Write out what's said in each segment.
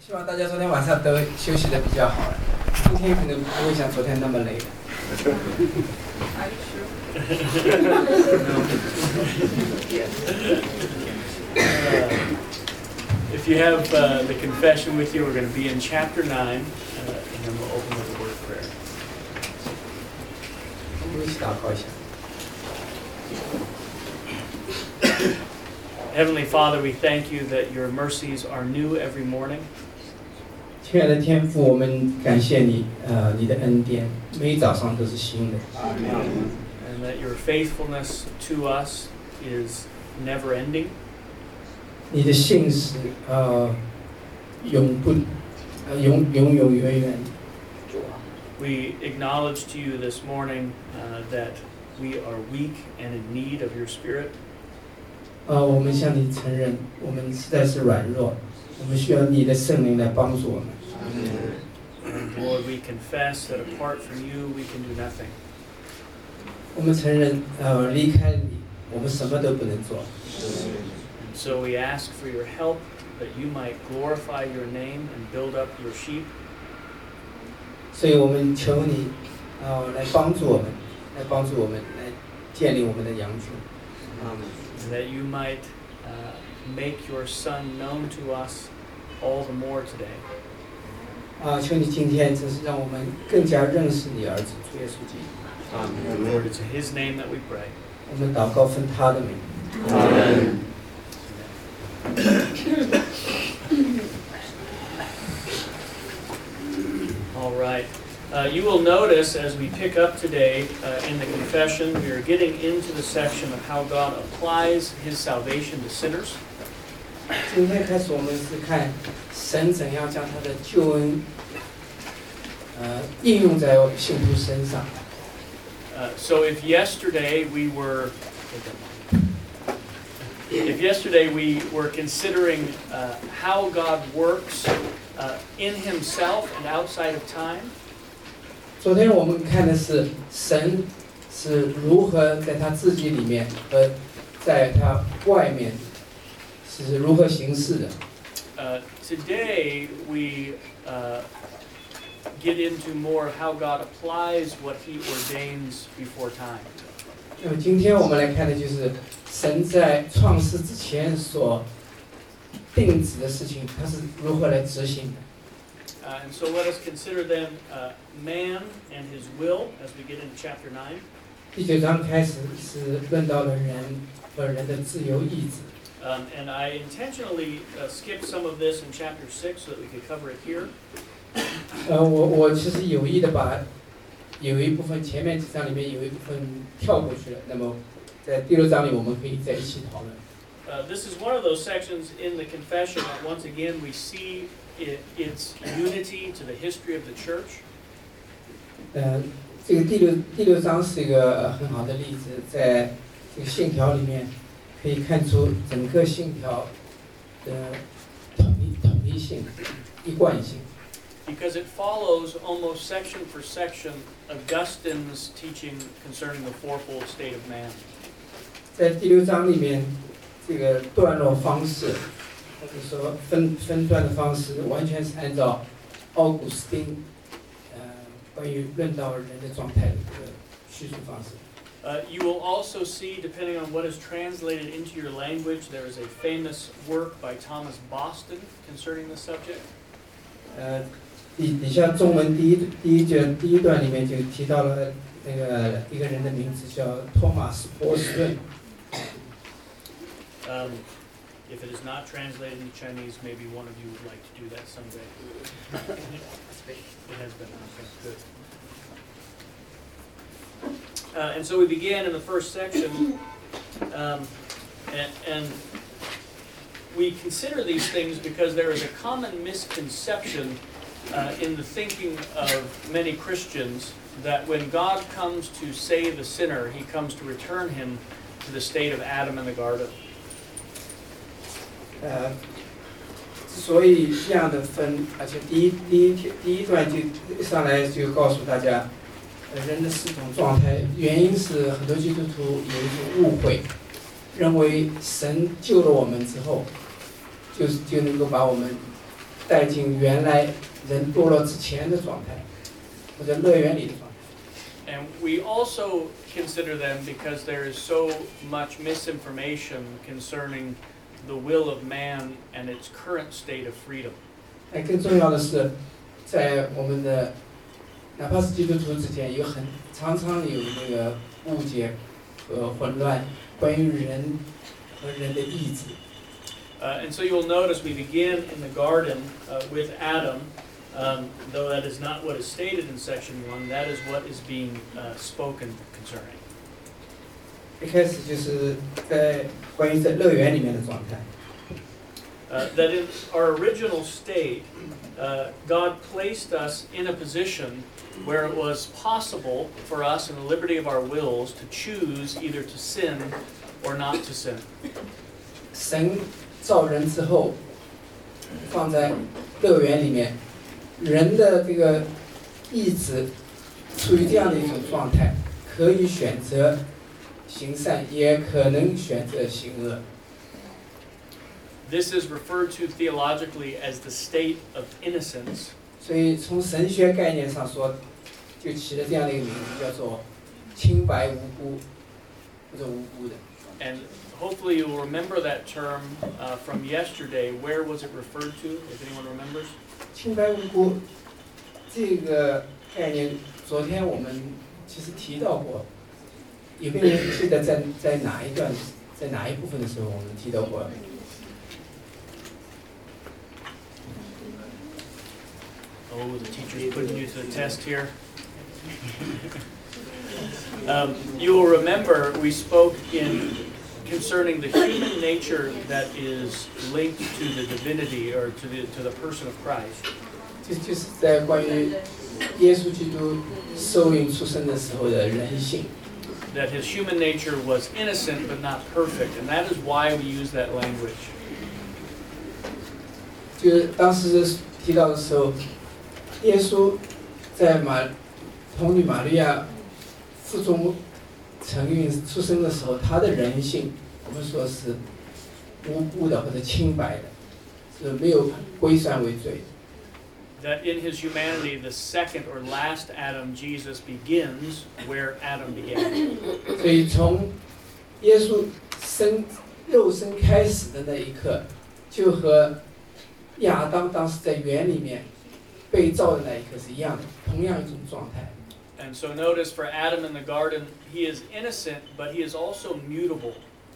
希望大家昨天晚上都休息得比较好了，今天可能不会像昨天那么累了。 If you have the confession with you, we're going to be in chapter 9, and then we'll open with a word of prayer. 我们一起祷告一下。 Heavenly Father, we thank you that your mercies are new every morning. 亲爱的天父，我们感谢你，你的恩典每早上都是新的。 And that your faithfulness to us is never ending. 你的信实，永远远。 We acknowledge to you this morning that we are weak and in need of your Spirit. 我们向你承认，我们实在是软弱，我们需要你的圣灵来帮助我们。 And Lord, we confess that apart from you, we can do nothing. 我们承认，离开你，我们什么都不能做。 And so we ask for your help, that you might glorify your name and build up your sheep. 所以我们求你，来帮助我们，来建立我们的羊群。 And that you might make your Son known to us all the more today. 求你今天真是让我们更加认识你儿子主耶稣基督。 Lord, it's in His name that we pray. 我们祷告奉他的名。 Amen. All right. You will notice as we pick up today in the confession, we are getting into the section of how God applies His salvation to sinners. 今天开始，我们是看神怎样将他的救恩，应用在信徒身上。 So if yesterday we were considering how God works in Himself and outside of time. 昨天我们看的是神是如何在他自己里面和在他外面是如何行事的。 Today we get into more of how God applies what He ordains before time. 那么今天我们来看的就是神在创世之前所定旨的事情，他是如何来执行的。 And so let us consider then man and his will as we get into chapter 9. 第9章开始是论到了人和人的自由意志。 And I intentionally skipped some of this in chapter 6 so that we could cover it here. 我其实有意的把有一部分前面几章里面有一部分跳过去了，那么在第6章里我们可以在一起讨论。 This is one of those sections in the confession that once again we see its unity to the history of the church. 这个第六章是一个很好的例子，在这个信条里面可以看出整个信条的统一性、一贯性。 Because it follows almost section for section Augustine's teaching concerning the fourfold state of man. 在第6章里面，这个段落方式，或者说分段的方式，完全是按照奥古斯丁关于论到人的状态的一个叙述方式。 You will also see, depending on what is translated into your language, there is a famous work by Thomas Boston concerning the subject. 底下中文第一段里面就提到了那个一个人的名字叫托马斯波士顿。 If it is not translated into Chinese, maybe one of you would like to do that someday. It has been. Okay, good. And so we began in the first section, and we consider these things because there is a common misconception in the thinking of many Christians that when God comes to save a sinner, He comes to return him to the state of Adam in the garden. 之所以这样的分，而且第一段就上来就告诉大家，人的4种状态，原因是很多基督徒有一种误会，认为神救了我们之后，就能够把我们带进原来人堕落之前的状态，或者乐园里的状态。 And we also consider them because there is so much misinformation concerning the will of man and its current state of freedom. 更重要的是，在我们的哪怕是基督徒之间，常常有那个误解和混乱，关于人和人的意志。 And so you'll notice we begin in the garden with Adam, though that is not what is stated in section 1, that is what is being spoken concerning. 一开始就是在关于在乐园里面的状态。 That in our original state, God placed us in a position where it was possible for us in the liberty of our wills to choose either to sin or not to sin. 神造人之后，放在乐园里面，人的这个意志处于这样的一种状态，可以选择行善，也可能选择行恶。 This is referred to theologically as the state of innocence. 所以从神学概念上说，就起了这样的一个名字，叫做清白无辜或者无辜的。 And hopefully you will remember that term from yesterday. Where was it referred to, if anyone remembers? 清白无辜这个概念，昨天我们其实提到过。有没有人记得在哪一段，在哪一部分的时候我们提到过 ？Oh, the teacher's putting you to the test here. You will remember we spoke concerning the human nature that is linked to the divinity or to the person of Christ. 就是在关于耶稣基督受孕出生的时候的人性。 That his human nature was innocent but not perfect, and that is why we use that language. 就是当时提到的时候，耶稣在童女玛利亚腹中承孕出生的时候，他的人性，我们说是无辜的或者清白的，是没有归算为罪的。 That in his humanity, the second or last Adam, Jesus, begins where Adam began. 所以从耶稣肉身开始的那一刻，就和亚当当时在园里面被造的那一刻是一样的，同样一种状态。 And so notice for Adam in the garden, he is innocent, but he is also mutable.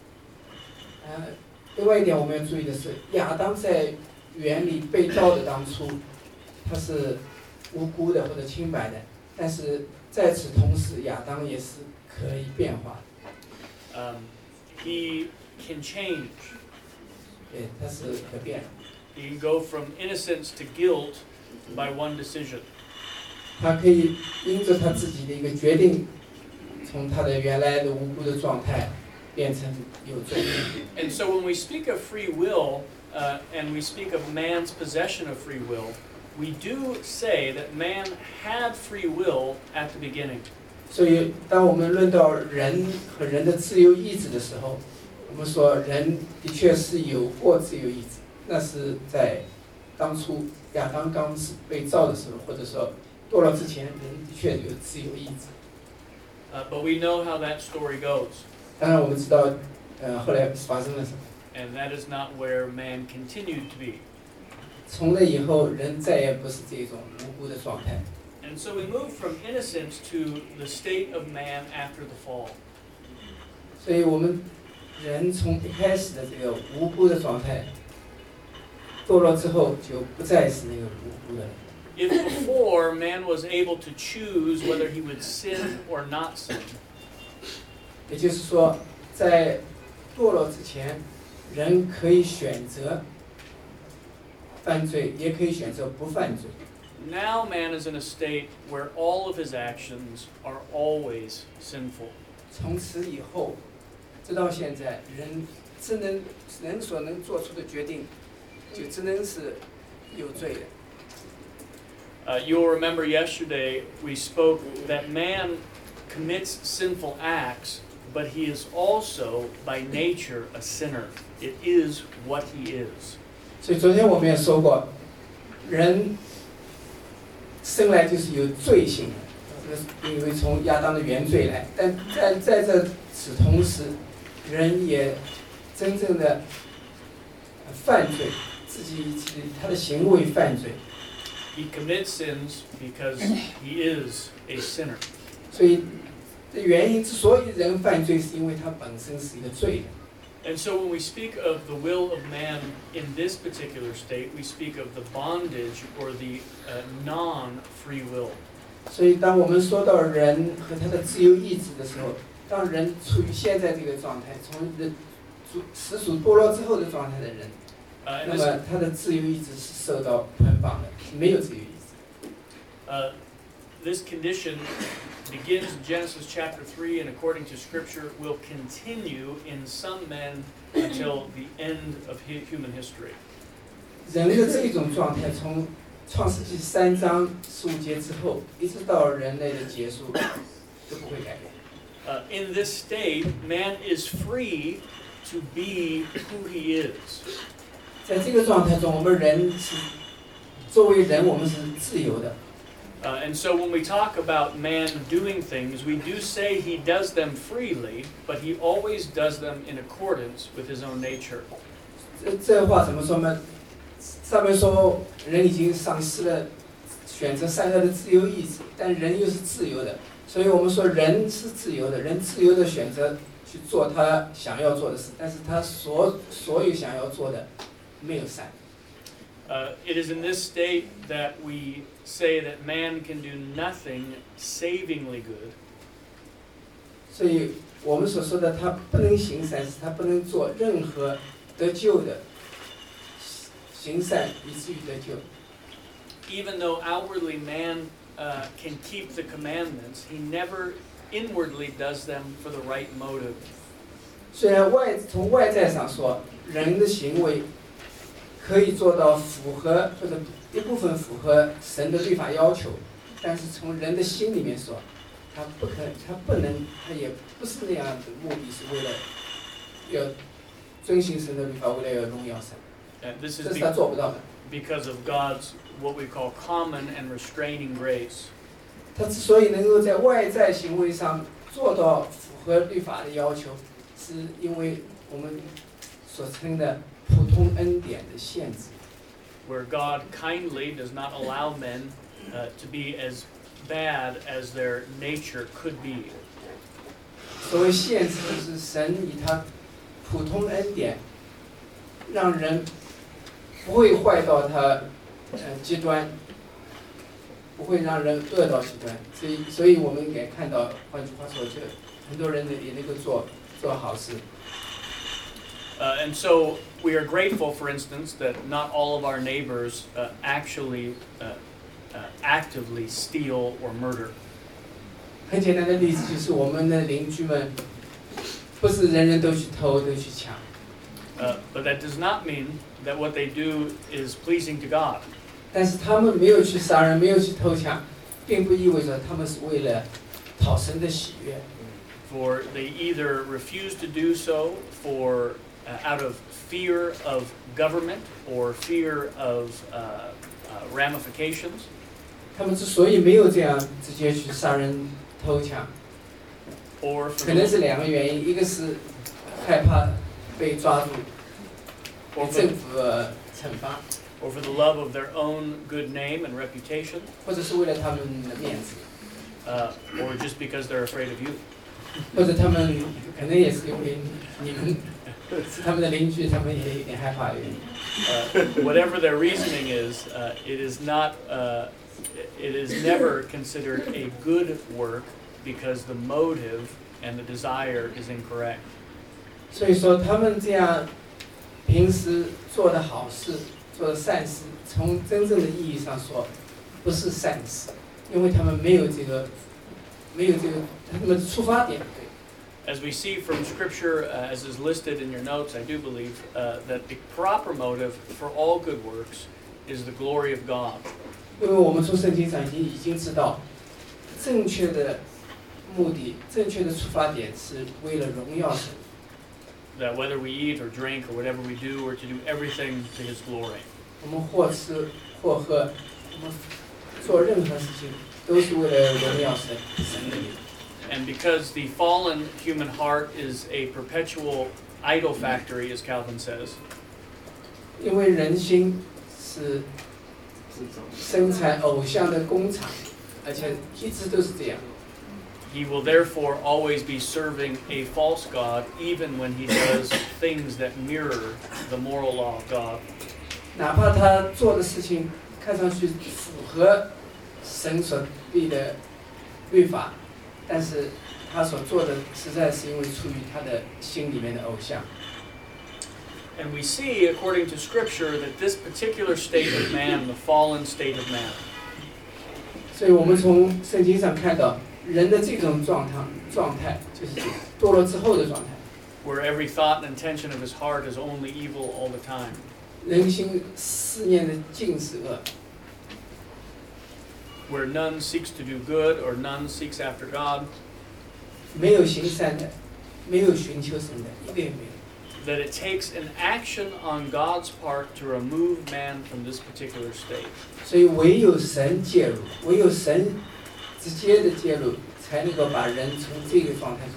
另外一点我们要注意的是，亚当在园里被造的当初，他是无辜的或者清白的，但是在此同时，亚当也是可以变化的。 He can change. 对，他是可变的。 He can go from innocence to guilt by one decision. 他可以因着他自己的一个决定，从他的原来的无辜的状态变成有罪。 And so when we speak of free will, and we speak of man's possession of free will, we do say that man had free will at the beginning. 所以，当我们论到人和人的自由意志的时候，我们说人的确是有过自由意志，那是在当初亚当刚被造的时候，或者说堕落之前，人的确有自由意志。 But we know how that story goes. 当然，我们知道，后来发生了什么。 And that is not where man continued to be. 从那以后，人再也不是这种无辜的状态。 And so we move from innocence to the state of man after the fall. 所以我们人从一开始的这个无辜的状态，堕落之后就不再是那个无辜的了。 If before man was able to choose whether he would sin or not sin, 也就是说，在堕落之前，人可以选择犯罪，也可以选择不犯罪。 now man is in a state where all of his actions are always sinful. 从此以后，直到现在，人所能做出的决定，就只能是有罪的。 You'll remember yesterday we spoke that man commits sinful acts, but he is also by nature a sinner. It is what he is. 所以昨天我们也说过， 人生来就是有罪性的，这个因为从亚当的原罪来，但在这此同时，人也真正的犯罪，自己他的行为犯罪。 He commits sins because he is a sinner. 所以原因之所以人犯罪，是因为他本身是一个罪人。 And so when we speak of the will of man in this particular state, we speak of the bondage or the non-free will. 所以当我们说到人和他的自由意志的时候，当人处于现在这个状态，从人始祖堕落之后的状态的人，那么他的自由意志是受到捆绑的，没有自由意志。 This condition begins in Genesis chapter 3 and according to Scripture will continue in some men until the end of human history. 人的这种状态，从创世纪3章15节之后，一直到人类的结束，都不会改变。 In this state, man is free to be who he is. 在这个状态中，我们人是作为人，我们是自由的。 And so when we talk about man doing things, we do say he does them freely, but he always does them in accordance with his own nature. 这话怎么说呢？上面说人已经丧失了选择善恶的自由意志，但人又是自由的，所以我们说人是自由的，人自由的选择去做他想要做的事，但是他所有想要做的没有善。 It is in this state that we say that man can do nothing savingly good. 所以我们所说的他不能行善，是他不能做任何得救的行善，以至于得救。 Even though outwardly man can keep the commandments, he never inwardly does them for the right motive. 虽然从外在上说，人的行为可以做到符合或者一部分符合神的律法要求，但是从人的心里面说，他不能，他也不是那样的目的，是为了要遵行神的律法，为了要荣耀神。这是他做不到的。 Because of God's what we call common and restraining grace. 他之所以能够在外在行为上做到符合律法的要求，是因为我们所称的普通恩典的限制。 Where God kindly does not allow men to be as bad as their nature could be. 所谓限制，就是神以他普通恩典，让人不会坏到他极端，不会让人恶到极端。所以我们也看到，换句话说，就很多人也能够做好事。 And so we are grateful, for instance, that not all of our neighbors actually actively steal or murder. 很简单的例子就是我们的邻居们，不是人人都去偷都去抢。 But that does not mean that what they do is pleasing to God. 但是他们没有去杀人，没有去偷抢，并不意味着他们是为了讨神的喜悦。 For they either refuse to do so for out of fear of government or fear of ramifications. 他们之所以没有这样直接去杀人偷抢，可能是两个原因，一个是害怕被抓住，被政府惩罚。 Or for the love of their own good name and reputation. 或者是为了他们的面子。 Or just because they're afraid of you. 或者他们可能也是因为你们是他们的邻居，他们也有点害怕。 Whatever their reasoning is, it is not. It is never considered a good work because the motive and the desire is incorrect. 所以说，他们这样平时做的好事。做的善事，从真正的意义上说，不是善事，因为他们没有这个，他们的出发点。 As we see from Scripture, as is listed in your notes, I do believe that the proper motive for all good works is the glory of God. 因为我们从圣经上已经知道，正确的目的、正确的出发点是为了荣耀神。 That whether we eat or drink or whatever we do, we're to do everything to His glory. 我们或吃或喝，我们做任何事情都是为了荣耀神的名。 And because the fallen human heart is a perpetual idol factory, as Calvin says, 因为人心是生产偶像的工厂，而且一直都是这样。 he will therefore always be serving a false god, even when he does things that mirror the moral law of God. 哪怕他做的事情看上去符合神所立的律法，但是他所做的实在是因为出于他的心里面的偶像。 And we see, according to Scripture, that this particular state of man, the fallen state of man, 所以我们从圣经上看到，人的这种状态就是堕落之后的状态。 where every thought and intention of his heart is only evil all the time. 人心思念的尽是恶。 Where none seeks to do good or none seeks after God. 没有行善的，没有寻求神的，一个也没有。 That it takes an action on God's part to remove man from this particular state. 所以唯有神介入，唯有神直接的介入，才能够把人从这个状态中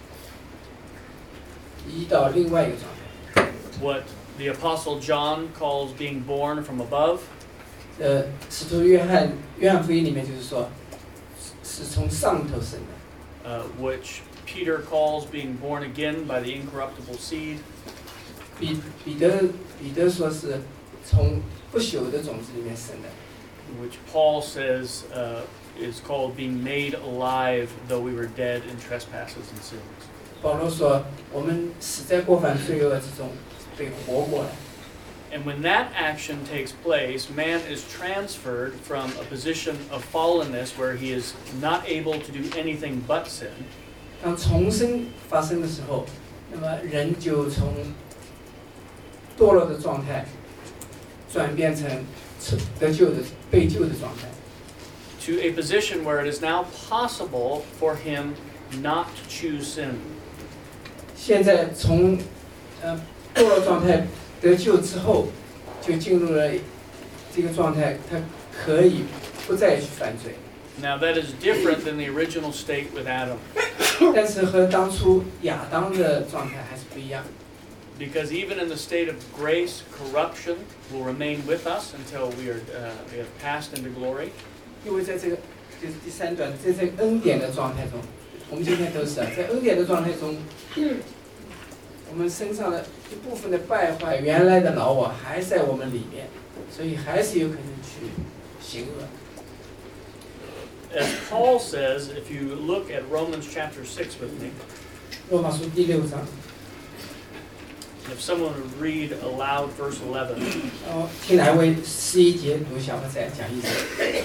移到另外一个状态。 What the Apostle John calls being born from above. 使徒约翰福音里面就是说，是从上头生的。 Which Peter calls being born again by the incorruptible seed. 彼得说是从不朽的种子里面生的。 Which Paul says is called being made alive, though we were dead in trespasses and sins. 保罗说，我们死在过犯罪恶之中，被活过来。 And when that action takes place, man is transferred from a position of fallenness where he is not able to do anything but sin. 当重生发生的时候，那么人就从堕落的状态转变成得救的、被救的状态。 To a position where it is now possible for him not to choose sin. 现在从堕落状态得救之后，就进入了这个状态，他可以不再去犯罪。 Now that is different than the original state with Adam. 但是和当初亚当的状态还是不一样。 Because even in the state of grace, corruption will remain with us until we have passed into glory. 因为在这个就是第三段，在这个恩典的状态中，我们今天都是在恩典的状态中，我们身上的一部分的败坏，原来的老我还在我们里面，所以还是有可能去行恶。 As Paul says, if you look at Romans chapter 6 with me, 罗马书第6章， if someone would read aloud verse 11. 听哪位11节读小和再讲一次。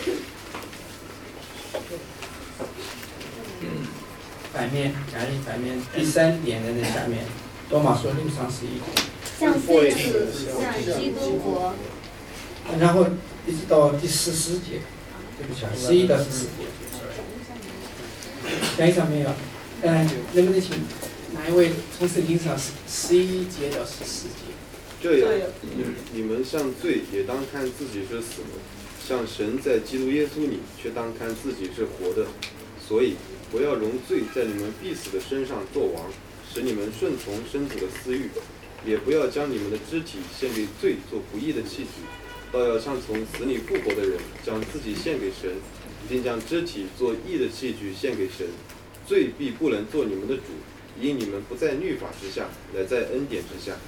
反面，反面第3点的那下面，罗马书6章11节。 向罪死，向基督活。 然后一直到第14节，对不起，11到14节。讲一场没有？能不能请哪一位从圣经上11节到14节？ 这样，你们向罪也当看自己是死的，向神在基督耶稣里却当看自己是活的。所以不要容罪在你们必死的身上作王，使你们顺从身子的私欲，也不要将你们的肢体献给罪做不义的器具，倒要像从死里复活的人，将自己献给神，并将肢体做义的器具献给神。罪必不能做你们的主，因你们不在律法之下，乃在恩典之下。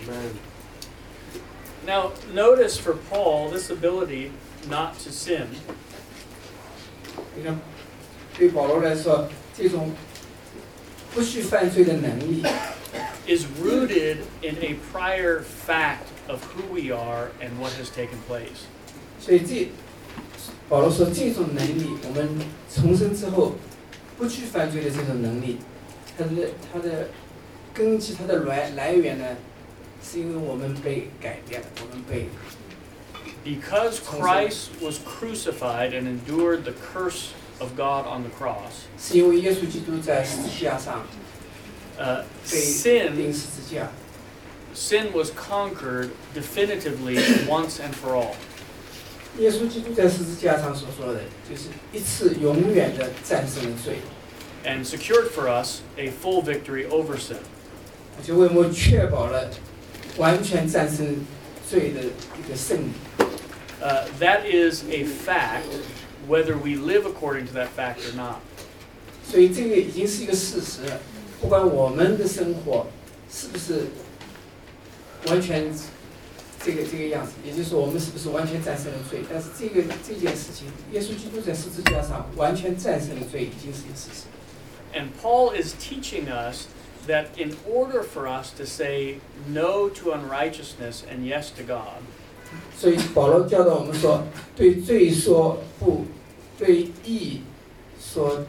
Now, notice for Paul this ability not to sin. 你看，对保罗来说，这种不去犯罪的能力 is rooted in a prior fact of who we are and what has taken place. 所以保罗说，这种能力，我们重生之后不去犯罪的这种能力，它的根基，它的来源呢，是因为我们被改变了，我们被。 Because Christ was crucified and endured the curse of God on the cross, 是因为耶稣基督在十字架上被钉十字架。 sin was conquered definitively once and for all. 耶稣基督在十字架上所说的，就是一次永远的战胜了罪， and secured for us a full victory over sin. 就为我们确保了完全战胜罪的一个胜利。 That is a fact, whether we live according to that fact or not. 所以这个已经是一个事实了，不管我们的生活是不是完全这个样子，也就是说我们是不是完全战胜了罪，但是这件事情，耶稣基督在十字架上完全战胜了罪，已经是一个事实。 And Paul is teaching us that in order for us to say no to unrighteousness and yes to God, 所以保罗教导我们说，对罪说不，对义说，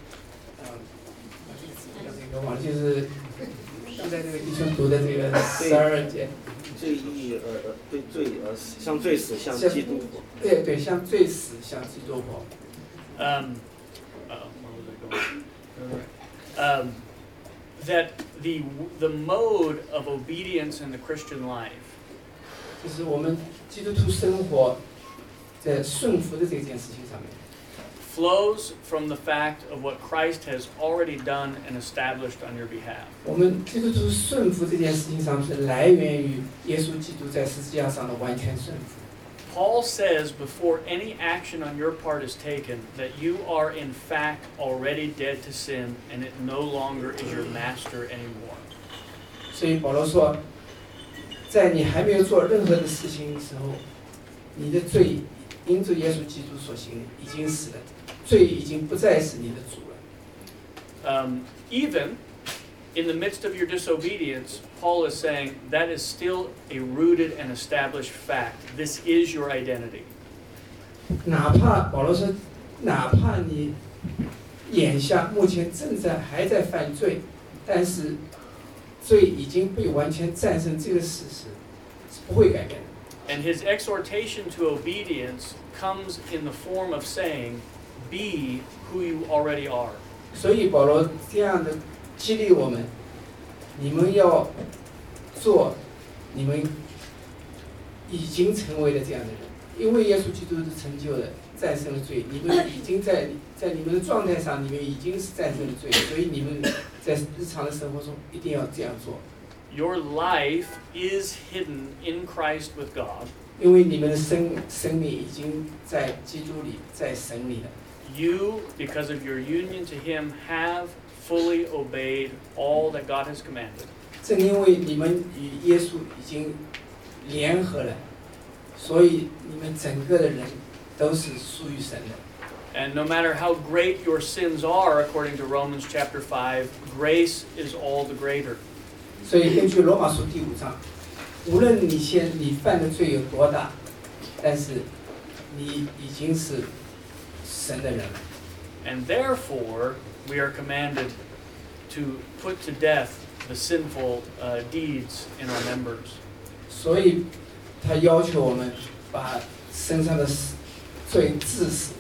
这个忘了，就是刚才这个弟兄读的这个12节， 对义对罪向罪死，向基督活。 对，向罪死，向基督活。 where was I going? That the mode of obedience in the Christian life 就是我们基督徒生活在顺服的这件事情上面， flows from the fact of what Christ has already done and established on your behalf. 我们基督徒顺服这件事情上是来源于耶稣基督在十字架上的完全顺服。 Paul says before any action on your part is taken that you are in fact already dead to sin and it no longer is your master anymore. 所以保罗说，在你还没有做任何的事情的时候，你的罪因着耶稣基督所行已经死了，罪已经不再是你的主了。 Even in the midst of your disobedience, Paul is saying that is still a rooted and established fact. This is your identity. 哪怕保罗说，哪怕你眼下目前还在犯罪，但是罪已经被完全战胜，这个事实是不会改变的。 And his exhortation to obedience comes in the form of saying, be who you already are. 所以保罗这样的激励我们，你们要做你们已经成为了这样的人，因为耶稣基督的成就了战胜了罪，你们已经在你们的状态上，你们已经是战胜了罪，所以你们在日常的生活中一定要这样做。 Your life is hidden in Christ with God. 因为你们的生命已经在基督里，在神里了。 You, because of your union to Him, have fully obeyed all that God has commanded. 正因为你们与耶稣已经联合了，所以你们整个的人都是属于神的。 And no matter how great your sins are, according to Romans chapter 5, grace is all the greater. 所以根据罗马书第5章，无论你犯的罪有多大，但是你已经是神的人了。 And therefore, we are commanded to put to death the sinful deeds in our members. 所以他要求我们把身上的罪治死。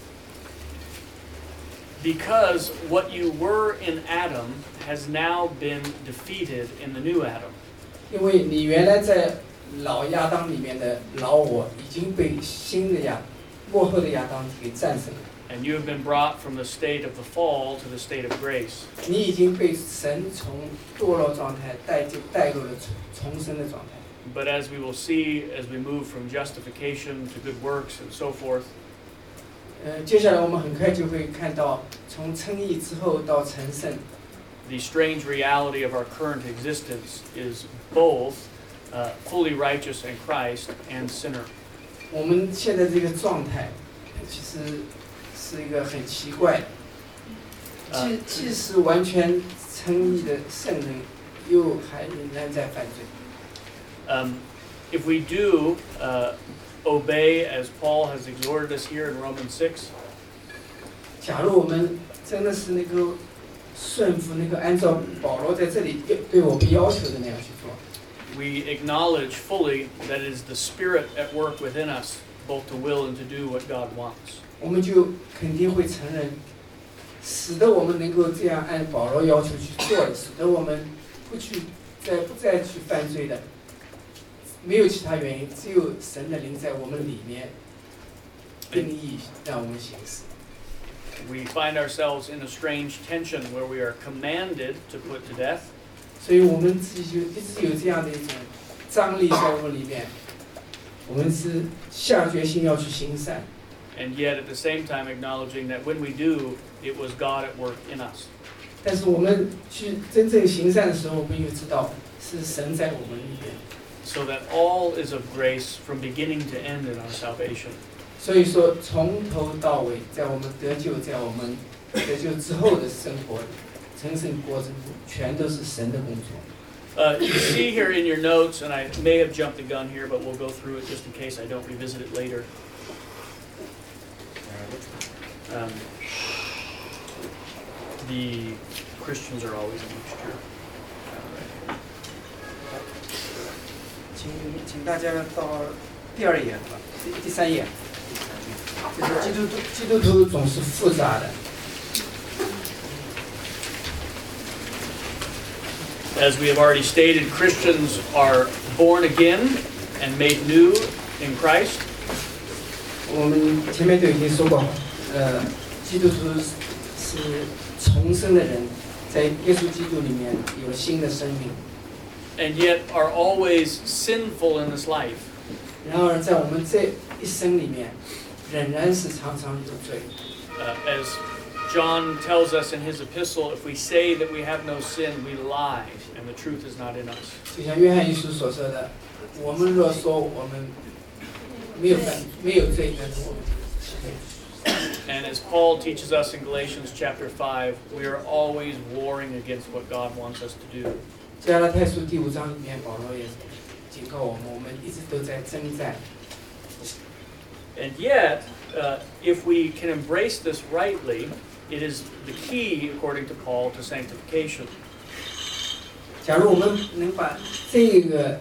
Because what you were in Adam has now been defeated in the new Adam. 因为你原来在老亚当里面的老我已经被新的末后的亚当给战胜了。 And you have been brought from the state of the fall to the state of grace. 你已经被神从堕落状态带入了重生的状态。 But as we will see, as we move from justification to good works and so forth, 接下来我们很快就会看到，从称义之后到成圣。 the strange reality of our current existence is both fully righteous in Christ and sinner. 我们现在这个状态，其实是一个很奇怪的，既是完全称义的圣人，又还仍然在犯罪。 If we do obey as Paul has exhorted us here in Romans 6, 假如我们真的是顺服按照保罗在这里对我们要求的那样去做， we acknowledge fully that it is the Spirit at work within us, both to will and to do what God wants. 我们就肯定会承认，使得我们能够这样按保罗要求去做的，使得我们不再去犯罪的， 没有其他原因，只有神的灵在我们里面定义让我们行事。 We find ourselves in a strange tension where we are commanded to put to death. 所以我们自己就一直有这样的一种张力在我们里面，我们是下决心要去行善。 And yet at the same time acknowledging that when we do, it was God at work in us. 但是我们去真正行善的时候，我们又知道是神在我们里面。 So that all is of grace from beginning to end in our salvation. 所以说，从头到尾，在我们得救，在我们得救之后的生活里，成圣过程中，全都是神的工作。 You see here in your notes, and I may have jumped the gun here, but we'll go through it just in case I don't revisit it later. The Christians are always a mixture. 请大家到第2页吧，第3页，就是基督徒总是复杂的。 As we have already stated, Christians are born again and made new in Christ. 我们前面都已经说过，基督徒是重生的人，在耶稣基督里面有新的生命。 And yet are always sinful in this life. 然而，在我们这一生里面，仍然是常常有罪。 As John tells us in his epistle, if we say that we have no sin, we lie, and the truth is not in us. 就像约翰一书所说的，我们若说我们没有罪，但是我们欺骗。 And as Paul teaches us in Galatians chapter 5, we are always warring against what God wants us to do. 加拉太书第5章里面，保罗也警告我们一直都在征战。 And yet, if we can embrace this rightly, it is the key, according to Paul, to sanctification. 假如我们能把这个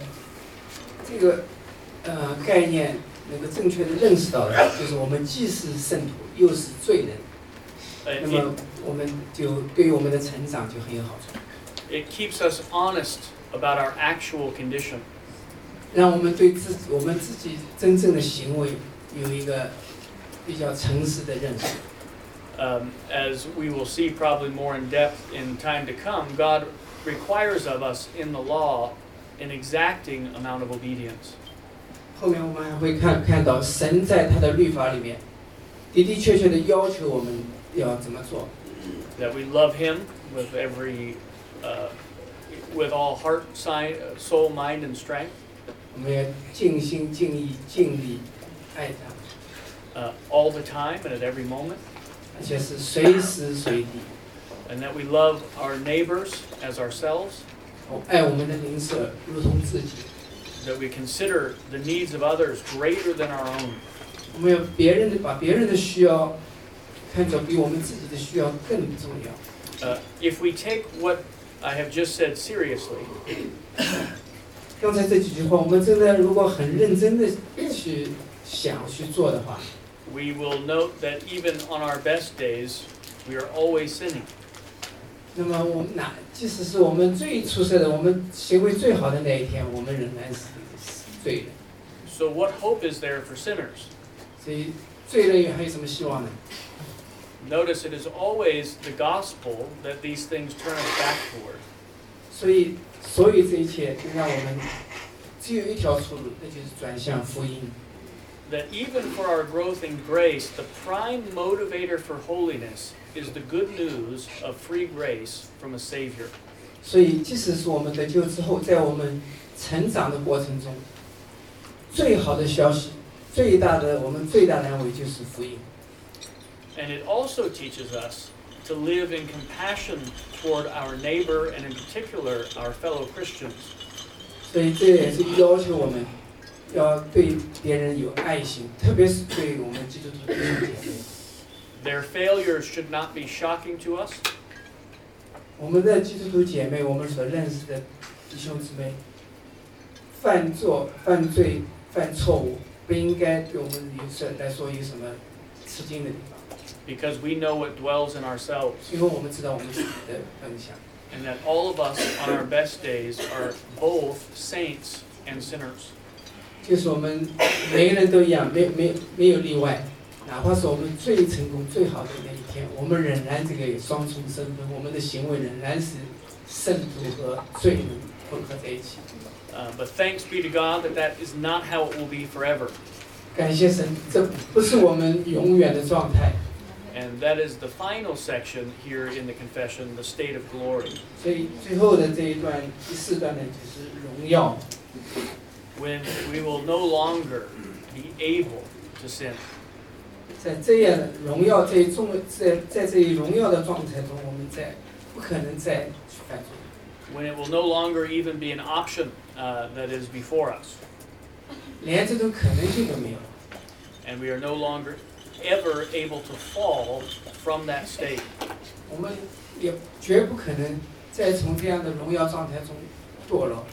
概念能够正确的认识到的，就是我们既是圣徒，又是罪人，那么我们就对于我们的成长就很有好处。 It keeps us honest about our actual condition. 让我们对我们自己真正的行为有一个比较诚实的认识。 As we will see probably more in depth in time to come, God requires of us in the law an exacting amount of obedience. 后面我们还会看到神在他的律法里面的的确确的要求我们要怎么做。 That we love Him with with all heart, soul, mind, and strength. 我们要尽心尽意尽力爱他。 All the time and at every moment. 而且是随时随地。 And that we love our neighbors as ourselves. 爱我们的邻舍如同自己。 That we consider the needs of others greater than our own. 我们要把别人的需要看作比我们自己的需要更重要。 If we take what I have just said seriously. 刚才这几句话，我们真的如果很认真的去想去做的话。 We will note that even on our best days, we are always sinning. 那么即使是我们最出色的，我们行为最好的那一天，我们仍然是罪人。 So what hope is there for sinners? 所以罪人还有什么希望呢？ Notice it is always the gospel that these things turn us back toward. 所以这一切就让我们只有一条出路，那就是转向福音。 That even for our growth in grace, the prime motivator for holiness is the good news of free grace from a Savior. 所以，即使是我们得救之后，在我们成长的过程中，最好的消息，我们最大的安慰就是福音。 And it also teaches us to live in compassion toward our neighbor and in particular our fellow Christians. 所以这也是要求我们要对别人有爱心，特别是对我们基督徒弟兄姐妹。 Their failures should not be shocking to us. 我们的基督徒姐妹，我们所认识的弟兄姊妹，犯罪、犯错误，不应该对我们来说有什么吃惊的地方。 Because we know what dwells in ourselves. 因为我们知道我们自己的本相。 And that all of us on our best days are both saints and sinners. 就是我们每个人都一样，没有例外。哪怕是我们最成功、最好的那一天，我们仍然这个双重身份，我们的行为仍然是圣徒和罪人混合在一起。 But thanks be to God that that is not how it will be forever. 感谢神，这不是我们永远的状态。 And that is the final section here in the confession, the state of glory. 所以最后的这一段第4段呢，就是荣耀。 When we will no longer be able to sin. 在这样的荣耀在这一荣耀的状态中，我们不可能再去犯罪。 When it will no longer even be an option that is before us. 连这种可能性都没有。 And we are no longer ever able to fall from that state. 我们也绝不可能再从这样的荣耀状态中堕落。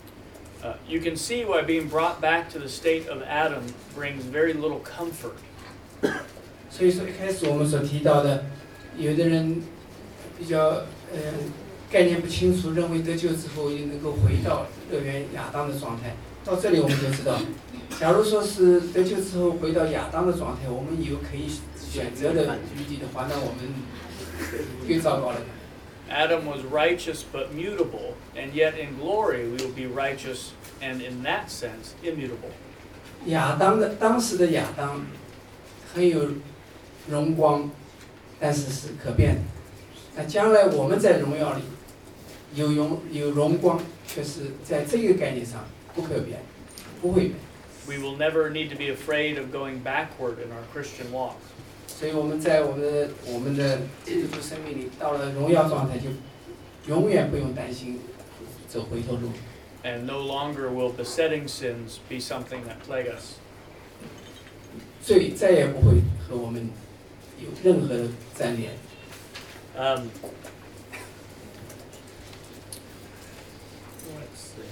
You can see why being brought back to the state of Adam brings very little comfort. 所以说一开始我们所提到的，有的人比较概念不清楚，认为得救之后也能够回到乐园亚当的状态。到这里我们就知道，假如说是得救之后回到亚当的状态，我们有可以选择的余地的话，那我们更糟糕了。 Adam was righteous but mutable, and yet in glory we will be righteous and in that sense immutable. 当时的亚当很有荣光，但是是可变的。那将来我们在荣耀里有荣光，却是在这个概念上不可变，不会变。 We will never need to be afraid of going backward in our Christian walk. 所以我们在我们的基督徒生命里，到了荣耀状态，就永远不用担心走回头路。 And no longer will besetting sins be something that plague us. 罪再也不会和我们有任何的粘连。 Let's see.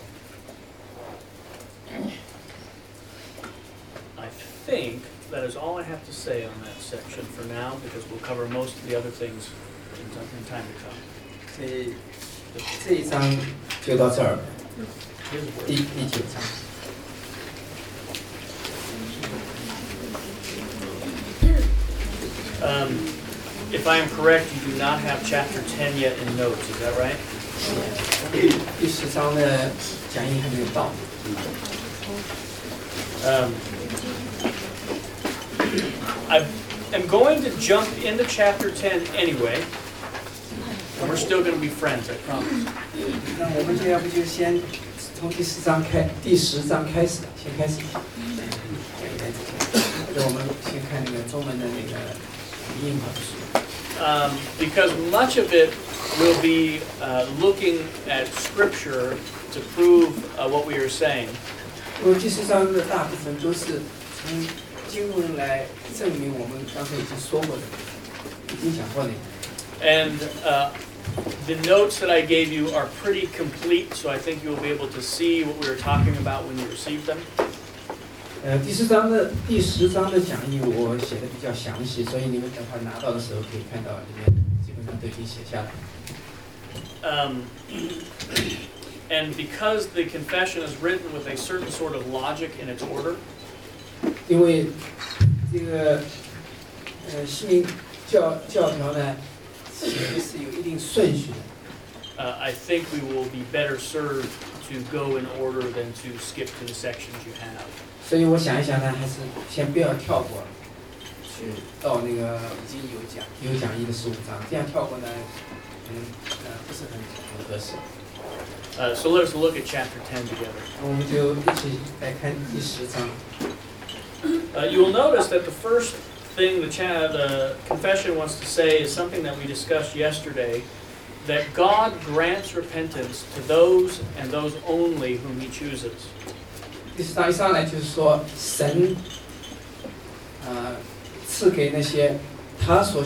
I think that is all I have to say on that section for now, because we'll cover most of the other things in time to come. 所以这一章就到这儿，第9章。 If I am correct, you do not have chapter 10 yet in notes, is that right? 第10章的讲义还没有到。 I am going to jump into chapter 10 anyway, and we're still going to be friends, I promise. 那我们要不就先从第10章开始，先开始。或者我们先看那个中文的那个英文书。 Because much of it will be looking at Scripture to prove what we are saying. 因为第10章的大部分都是从经文来证明我们刚才已经说过的，已经讲过的。 And the notes that I gave you are pretty complete, so I think you will be able to see what we were talking about when you received them. 第10章的讲义我写的比较详细，所以你们等会拿到的时候可以看到里面基本上都已经写下来。 And because the confession is written with a certain sort of logic in its order, 因为这个新民教条呢写的是有一定顺序的。 I think we will be better served to go in order than to skip to the sections you have. 所以我想一想呢，还是先不要跳过，去到那个已经有讲义的15章，这样跳过呢，不是很合适。 So let us look at chapter 10 together. 我们就一起来看第10章。 You will notice that the first thing the confession wants to say is something that we discussed yesterday, that God grants repentance to those and those only whom He chooses. 第10章一上来就是说，神赐给那些他所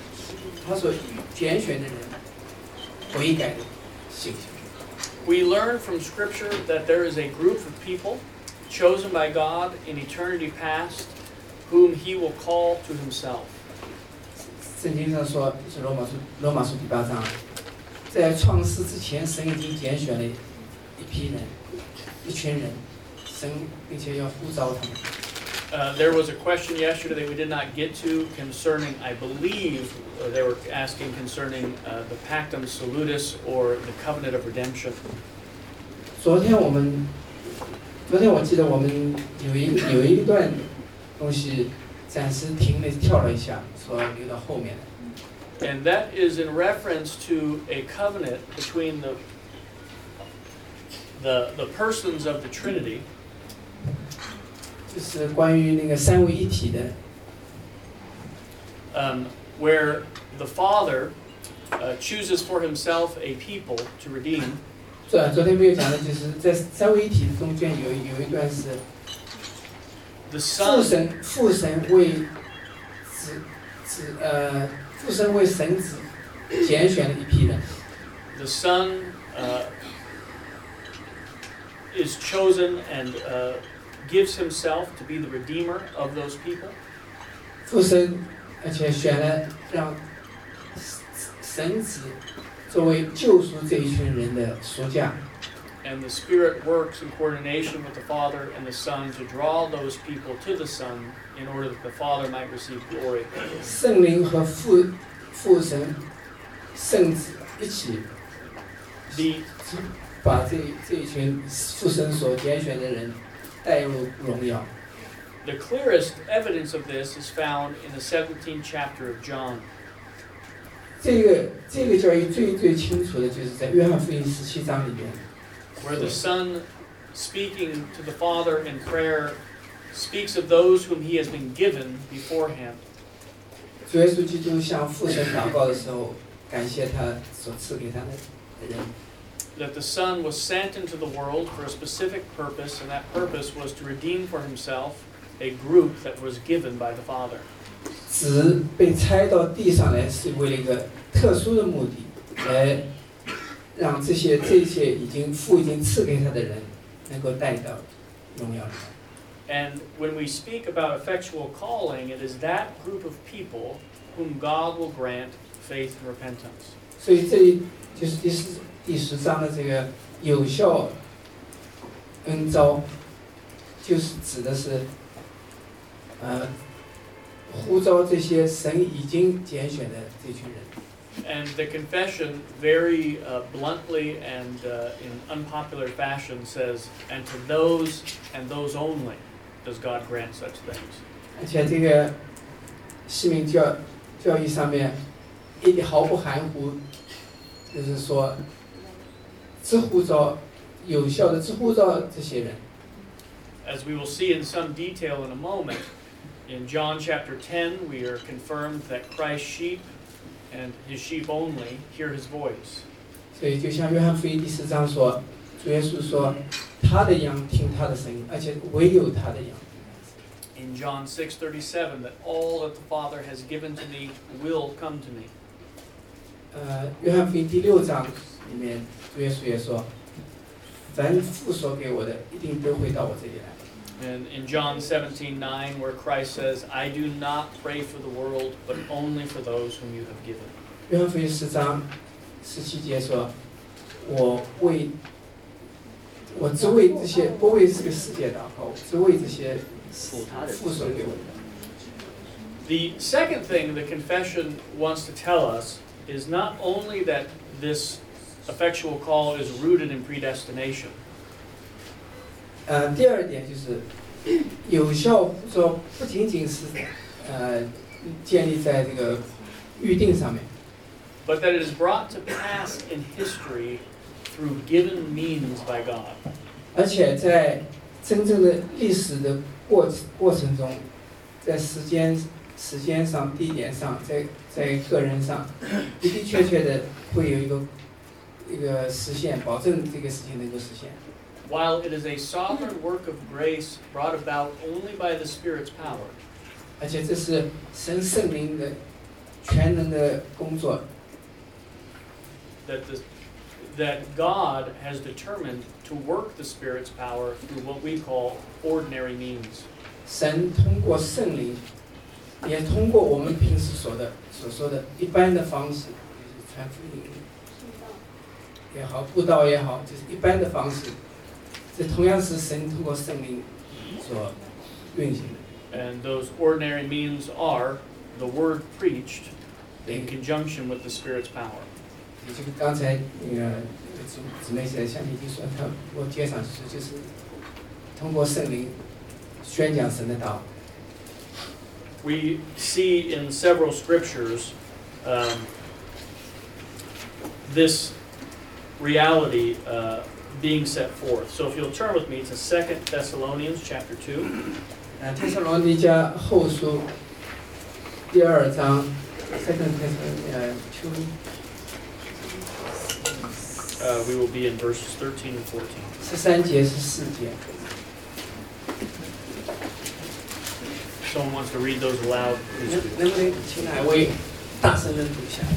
拣选的人悔改的信心。 We learn from Scripture that there is a group of people chosen by God in eternity past whom He will call to Himself. 圣经上说，是罗马书第8章，在创世之前，神已经拣选了一批人，一群人， 神并且要呼召他们。 There was a question yesterday that we did not get to concerning, I believe, they were asking concerning the Pactum Salutis or the Covenant of Redemption. 昨天我记得我们有一段东西暂时跳了一下，说留到后面。 And that is in reference to a covenant between the persons of the Trinity. 就是关于那个三位一体的。 Where the Father chooses for himself a people to redeem. 昨天没有讲的，就是在三位一体中间有一段是父神为神子拣选的一批人。 The Son is chosen and gives himself to be the redeemer of those people. 父神而且选了让神子作为救赎这一群人的赎价。 And the Spirit works in coordination with the Father and the Son to draw those people to the Son in order that the Father might receive glory. 圣灵和父神、圣子一起，把这一群父神所拣选的人带入荣耀。 The clearest evidence of this is found in the 17th chapter of John. 这个教义最清楚的就是在约翰福音17章里面。 Where the Son, speaking to the Father in prayer, speaks of those whom he has been given beforehand. 主耶稣基督向父神祷告的时候，感谢他所赐给他的人。 That the Son was sent into the world for a specific purpose, and that purpose was to redeem for himself a group that was given by the Father. 子被差到地上来，是为了一个特殊的目的，来让这一切父已经赐给他的人能够带到荣耀里。 And when we speak about effectual calling, it is that group of people whom God will grant faith and repentance. 所以这里就是第10章的这个有效恩召，就是指的是呼召这些神已经拣选的这群人。 And the confession, very bluntly and in unpopular fashion, says, "And to those and those only does God grant such things." 而且这个使命教义上面一点毫不含糊，就是说有效的呼召这些人。 As we will see in some detail in a moment, in John chapter 10, we are confirmed that Christ's sheep and his sheep only hear his voice. 所以就像约翰福音第10章说，主耶稣说，他的羊听他的声音，而且唯有他的羊。 In John 6:37, that all that the Father has given to me will come to me. 约翰福音第6章里面，主耶稣也说，凡父所给我的，一定都会到我这里来。 And in John 17:9, where Christ says, "I do not pray for the world, but only for those whom you have given." 约翰福音10章17节说，我只为这些，不为这个世界祷告，只为这些父所给我的。 The second thing the confession wants to tell us is not only that this effectual call is rooted in predestination. 第二点就是有效呼召不仅仅是建立在这个预定上面， but that it is brought to pass in history through given means by God. 而且在真正的历史的过程中，在时间上、地点上，在个人上，的的确确的会有一个实现，保证这个事情能够实现。 While it is a sovereign work of grace brought about only by the Spirit's power, 而且这是神圣灵的全能的工作。 that God has determined to work the Spirit's power through what we call ordinary means. 神通过圣灵，也通过我们平时所说的一般的方式，就是传福音也好，布道也好，就是一般的方式， 这同样是神通过圣灵所运行的。 And those ordinary means are the word preached in conjunction with the Spirit's power. 也就是刚才那个姊妹在下面已经说，我接上就是通过圣灵宣讲神的道。 We see in several scriptures this reality being set forth. So if you'll turn with me to 2 Thessalonians chapter 2. 帖撒罗尼迦后书第2章 2 Thessalonians 2. We will be in verses 13 and 14. 13节14节。 Someone wants to read those aloud, please do. 能不能请哪位大声的读一下？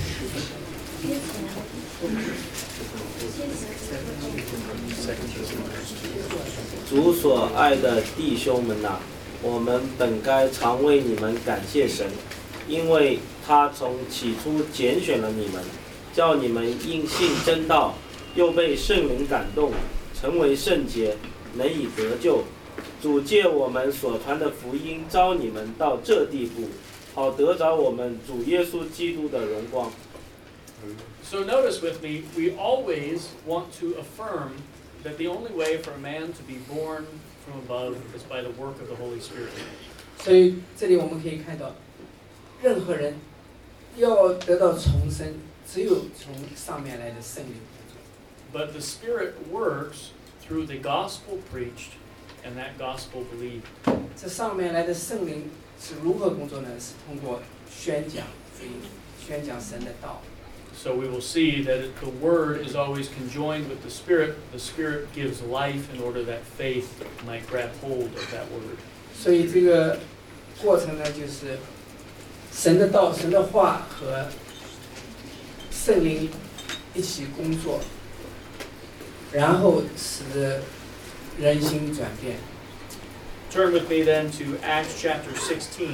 主所爱的弟兄们啊，我们本该常为你们感谢神，因为他从起初拣选了你们，叫你们因信真道，又被圣灵感动，成为圣洁，能以得救。主借我们所传的福音招你们到这地步，好得着我们主耶稣基督的荣光。 So notice with me, we always want to affirm that the only way for a man to be born from above is by the work of the Holy Spirit. 所以这里我们可以看到，任何人要得到重生，只有从上面来的圣灵。 But the Spirit works through the gospel preached and that gospel believed. 这上面来的圣灵是如何工作呢？是通过宣讲福音，宣讲神的道。 So we will see that the Word is always conjoined with the Spirit. The Spirit gives life in order that faith might grab hold of that Word. 所以这个过程呢，就是神的道、神的话和圣灵一起工作，然后使人心转变。 Turn with me then to Acts chapter 16.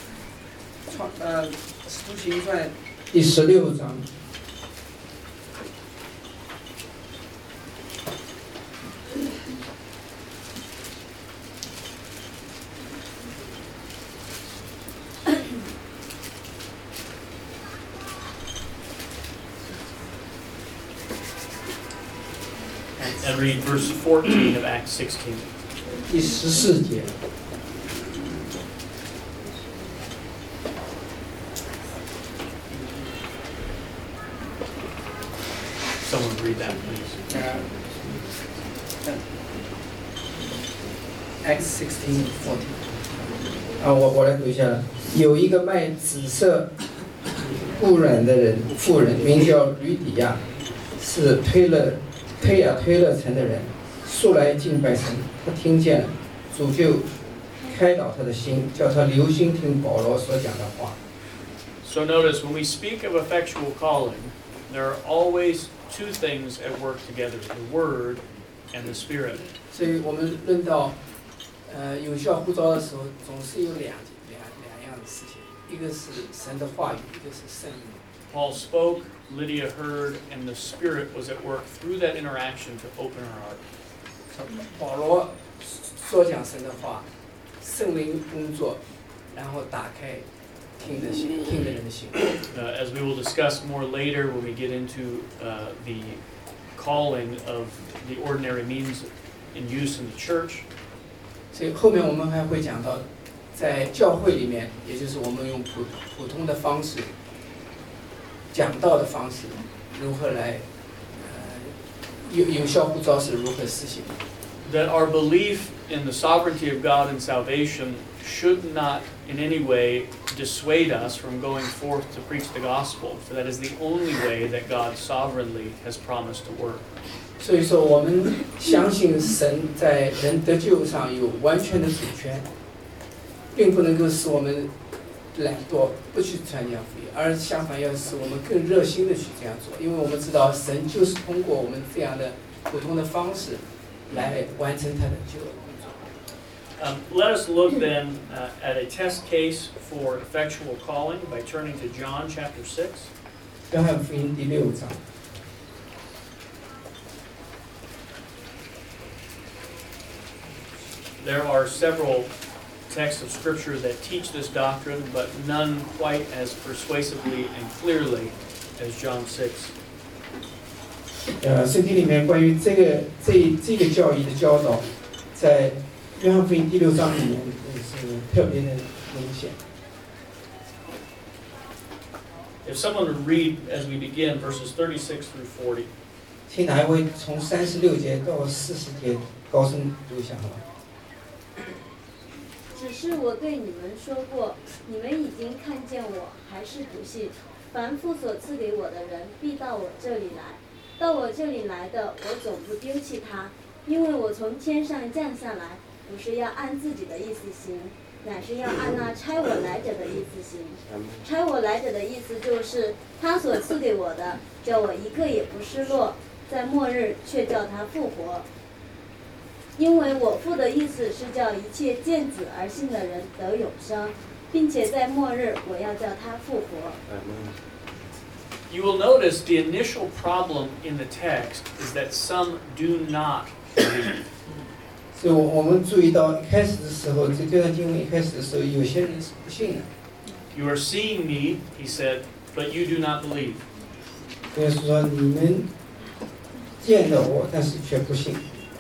使徒行传第16章。 And read verse 14 of Acts 16. 第14节。 Someone read that, please. Acts 16:14。我来读一下了。有一个卖紫色布染的妇人，名叫吕底亚，是推雅推勒城的人，素来敬拜神。他听见了，主就开导他的心，叫他留心听保罗所讲的话。 So notice, when we speak of effectual calling, there are always two things at work together, the Word and the Spirit. 所以我们论到有效呼召的时候，总是有两样的事情，一个是神的话语，一个是圣灵。 Paul spoke, Lydia heard, and the Spirit was at work through that interaction to open her heart. 保罗说讲神的话，圣灵工作，然后打开听的人的心。 As we will discuss more later when we get into the calling of the ordinary means in use in the church. 所以后面我们还会讲到，在教会里面，也就是我们用普通的方式讲道的方式，如何来有效呼召是如何实行。 That our belief in the sovereignty of God and salvation should not in any way dissuade us from going forth to preach the gospel, for that is the only way that God sovereignly has promised to work. 所以说，我们相信神在人得救上有完全的主权，并不能够使我们懒惰不去传讲福音，而相反要使我们更热心的去这样做，因为我们知道神就是通过我们这样的普通的方式来完成他的救恩工作。 Let us look then at a test case for effectual calling by turning to John chapter 6. 约翰福音第6章。 There are several texts of Scripture that teach this doctrine, but none quite as persuasively and clearly as John 6. 圣经里面关于这个教义的教导，在约翰福音第6章里面是特别的明显。 If someone would read as we begin verses 36 through 40. 请哪一位从36节到40节高声读一下好吗？ 只是我对你们说过，你们已经看见我，还是不信。凡父所赐给我的人，必到我这里来。到我这里来的，我总不丢弃他，因为我从天上降下来，不是要按自己的意思行，乃是要按那差我来者的意思行。差我来者的意思就是，他所赐给我的，叫我一个也不失落，在末日却叫他复活。因为我父的意思是叫一切见子而信的人得永生，并且在末日我要叫他复活。 You will notice the initial problem in the text is that some do not believe. 所以我们注意到一开始的时候，这段经文一开始的时候，有些人是不信的。 You are seeing me, he said, but you do not believe. 就是说你们见到我，但是却不信。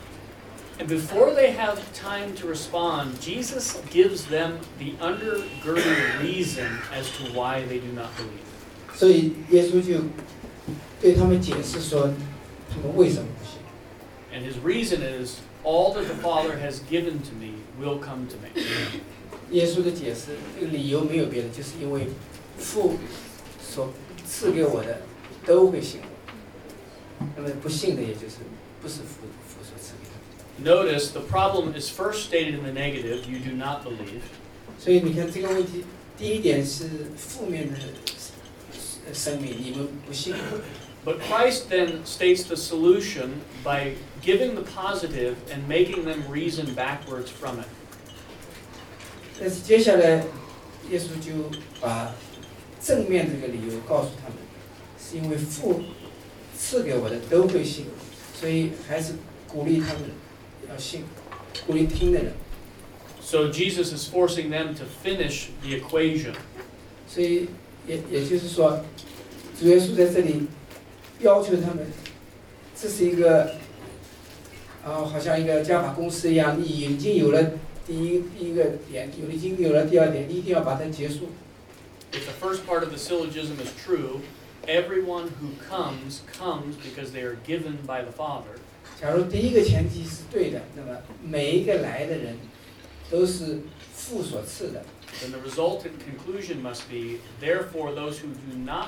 And before they have time to respond, Jesus gives them the undergirding reason as to why they do not believe. 所以耶稣就对他们解释说，他们为什么不信。 And his reason is, all that the Father has given to me will come to me. 耶稣的解释，这个理由没有别的，就是因为父所赐给我的都会信我，那么不信的也就是不是父所赐给他的。 Notice the problem is first stated in the negative, you do not believe. 所以你看这个问题，第一点是负面的声明，你们不信。 But Christ then states the solution by giving the positive and making them reason backwards from it. 但是接下来，耶稣就把正面这个理由告诉他们，是因为父赐给我的都会信，所以还是鼓励他们要信，鼓励听的人。 So Jesus is forcing them to finish the equation. 所以也就是说，主耶稣在这里要求他们，这是一个好像一个加法公式一样，你已经有了第一个点，已经有了第二点，你一定要把它结束。 If the first part of the syllogism is true, everyone who comes because they are given by the Father. 假如第一个前提是对的，那么每一个来的人都是父所赐的。 Then the resultant conclusion must be, therefore those who do not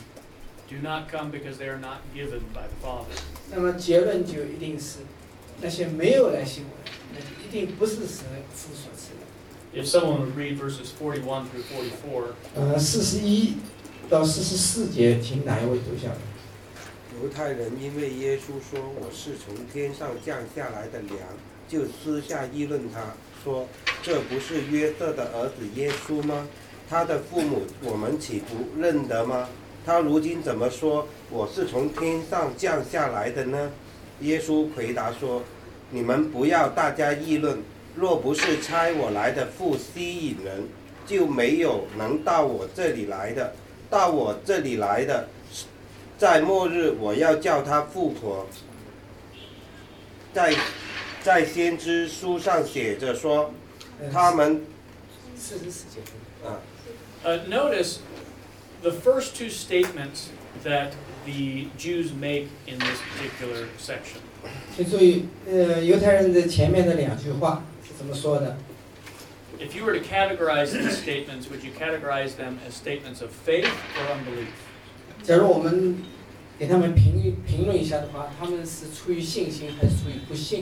come because they are not given by the Father. 那么结论就一定是，那些没有来信我的，那就一定不是神父所赐的。 If someone would read verses 41 through 44. 41到44节，请哪一位读下来？ 犹太人因为耶稣说我是从天上降下来的粮，就私下议论他，说这不是约瑟的儿子耶稣吗？他的父母我们岂不认得吗？他如今怎么说我是从天上降下来的呢？耶稣回答说，你们不要大家议论，若不是差我来的父吸引人，就没有能到我这里来的。到我这里来的，在末日我要叫他复活。在先知书上写着说，他们 44节。 Notice the first two statements that the Jews make in this particular section. 请注意，犹太人的前面的2句话是怎么说的？ If you were to categorize these statements, would you categorize them as statements of faith or unbelief? 假如我们给他们评论一下的话，他们是出于信心还是出于不信？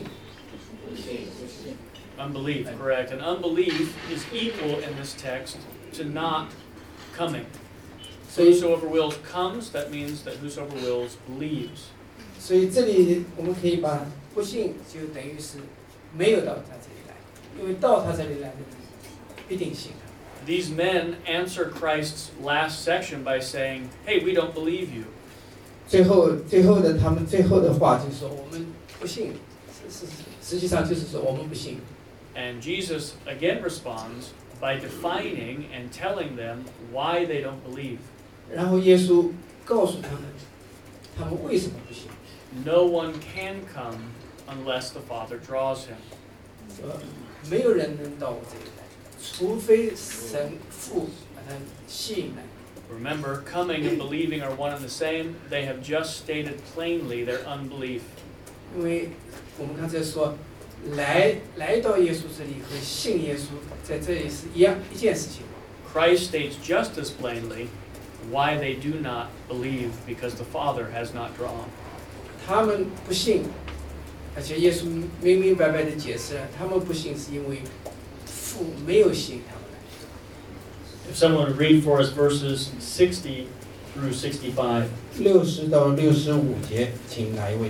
Unbelief, correct. And unbelief is equal in this text to not coming. So whosoever wills comes, that means that whosoever wills believes. 所以这里我们可以把不信就等于是没有到他这里来，因为到他这里来的人必定信他。 These men answer Christ's last section by saying, "Hey, we don't believe you." 最后的他们最后的话就是说我们不信，实际上就是说我们不信。 And Jesus again responds by defining and telling them why they don't believe. 然后耶稣告诉他们，他们为什么不信？ No one can come unless the Father draws him. 说没有人能到我这里来，除非神父把他吸引来。 Remember, coming and believing are one and the same. They have just stated plainly their unbelief. 因为我们刚才说，来到耶稣这里和信耶稣在这里是一件事情。 Christ states just as plainly why they do not believe because the Father has not drawn. 他们不信，而且耶稣明明白白地解释了，他们不信是因为父没有吸引他们来。 If someone would read for us verses 60 through 65. 60到65节，请哪一位？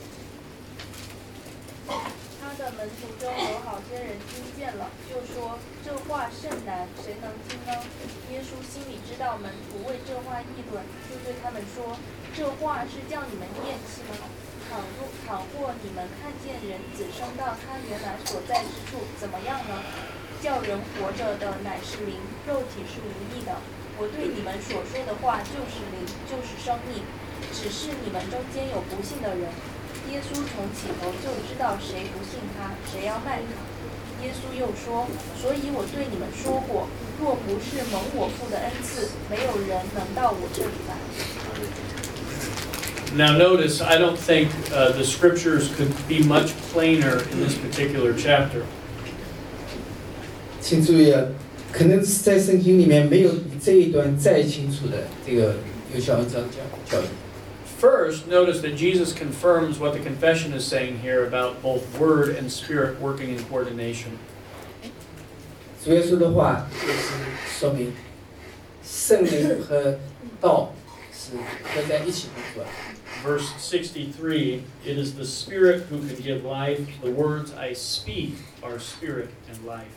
他的门徒中有好些人听见了，就说：“这话甚难，谁能听呢？”耶稣心里知道门徒为这话议论，就对他们说：“这话是叫你们厌弃吗？倘或你们看见人子升到他原来所在之处，怎么样呢？叫人活着的乃是灵，肉体是无益的。我对你们所说的话就是灵，就是生命。只是你们中间有不信的人。”耶稣从起头就知道谁不信他，谁要卖他。耶稣又说：“所以我对你们说过，若不是蒙我父的恩赐，没有人能到我这里来。” Now notice, I don't think the scriptures could be much plainer in this particular chapter. 请注意啊，可能在圣经里面没有比这一段再清楚的这个有效恩召教育。 First, notice that Jesus confirms what the confession is saying here about both word and spirit working in coordination. 主耶稣的话就是说明圣灵和道是合在一起工作的。 Verse 63, it is the Spirit who can give life. The words I speak are spirit and life.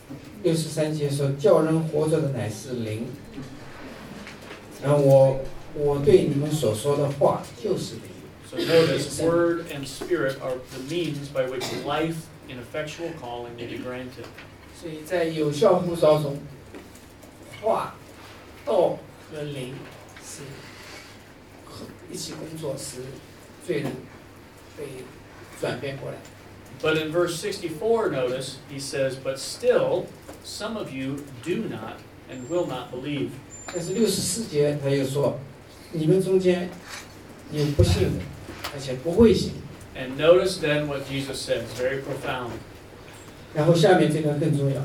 63节说，叫人活着的乃是灵。然后我对你们所说的话就是灵。 So notice, word and spirit are the means by which life in effectual calling will be granted. 所以在有效呼召中，话、道和灵是一起工作，使罪人被转变过来。 But in verse 64, notice, he says, but still, some of you do not and will not believe. 但是64节他又说，你们中间有不信的，而且不会信。 And notice then what Jesus says, very profound. 然后下面这段更重要，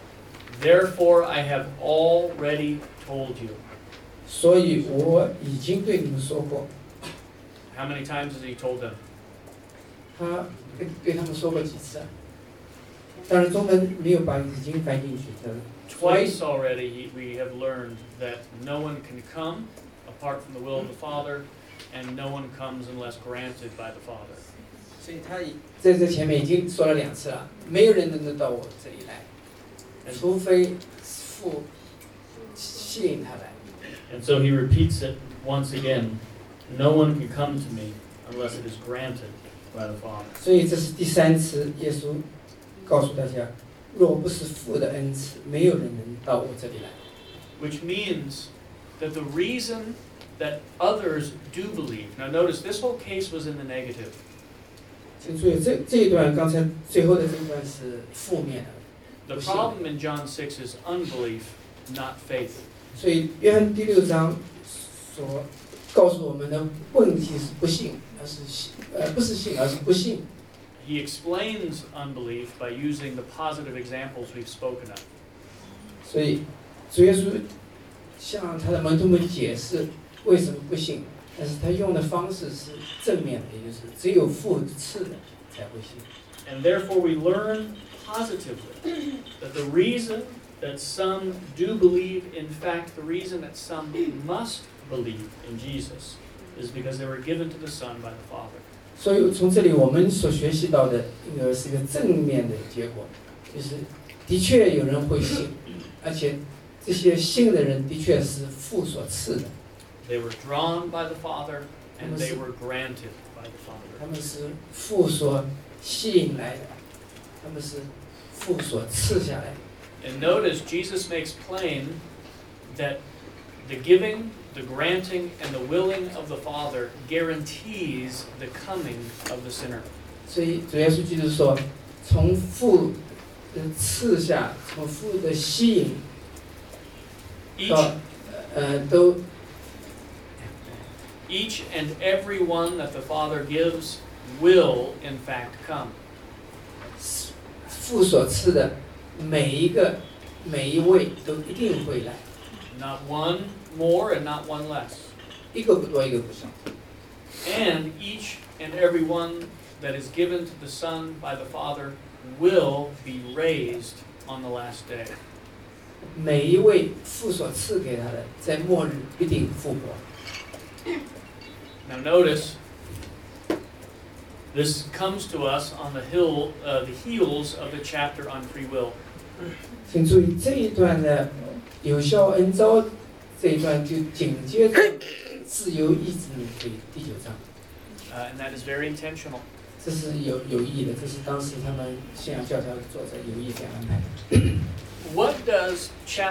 Therefore I have already told you. 所以我已经对你们说过。 How many times has he told them? 他对他们说过几次啊？当然中文没有把已经翻进去的。 Twice already we have learned that no one can come apart from the will of the Father, and no one comes unless granted by the Father. 所以他在这前面已经说了2次了，没有人能到我这里来，除非父吸引他来。 And so he repeats it once again. No one can come to me unless it is granted by the Father. 所以这是第3次，耶稣告诉大家，若不是父的恩赐，没有人能到我这里来。 Which means that the reason that others do believe. Now notice this whole case was in the negative. 请注意，这一段刚才最后的这一段是负面的。 The problem in John 6 is unbelief, not faith. 所以约翰第6章所告诉我们的问题是不信，而是不是信，而是不信。 He explains unbelief by using the positive examples we've spoken of. 所以主耶稣向他的门徒们解释为什么不信，但是他用的方式是正面的，也就是只有父赐的才会信。 And therefore we learn positively that the reason that some do believe, in fact, the reason that some must believe in Jesus is because they were given to the Son by the Father. 所以从这里我们所学习到的，是一个正面的结果，就是的确有人会信，而且这些信的人的确是父所赐的。 They were drawn by the Father, and they were granted by the 他 Father. 们是父所吸引来的，他们是父所赐下来。 And notice Jesus makes plain that the giving, the granting, and the willing of the Father guarantees the coming of the sinner. 所以主耶稣基督说，从父的赐下，从父的吸引 Each, 到都 each and every one that the Father gives will, in fact, come. 父所赐的每一位都一定会来， Not one more and not one less. 一个不多，一个不少。 And each and every one that is given to the Son by the Father will be raised on the last day. 每一位父所赐给他的，在末日必定复活。 Now notice, this comes to us on the heels of the chapter on free will. 请注意这一段的有效恩召，这一段就紧接着自由意志论第9章， And that is very intentional. 这是有意义的，这是当时他们信仰教条的作者有意这样安排的。 What does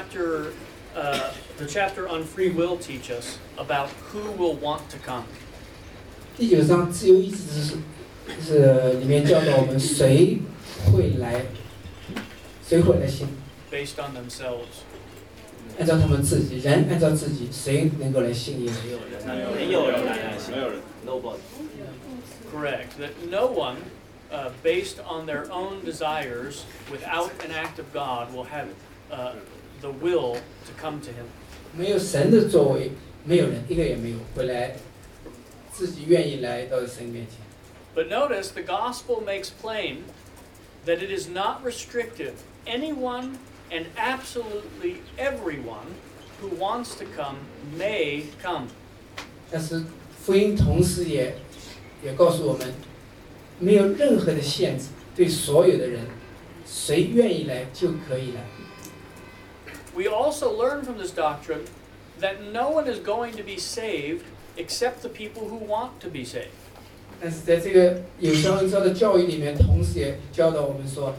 the chapter on free will teach us about who will want to come? 第9章自由意志是里面教导我们谁会来信， Based on themselves. 按照他们自己，人按照自己，谁能够来信耶稣？ 没有人来信， 没有人。 Nobody. Correct. That no one, based on their own desires, without an act of God, will have the will to come to Him. 没有神的作为，没有人一个也没有会来，自己愿意来到神面前。 But notice the gospel makes plain that it is not restrictive. Anyone and absolutely everyone who wants to come may come. 但是福音同时也告诉我们，没有任何的限制，对所有的人，谁愿意来就可以来。 We also learn from this doctrine that no one is going to be saved except the people who want to be saved. 但是在这个有效恩召的教育里面，同时也教导我们说，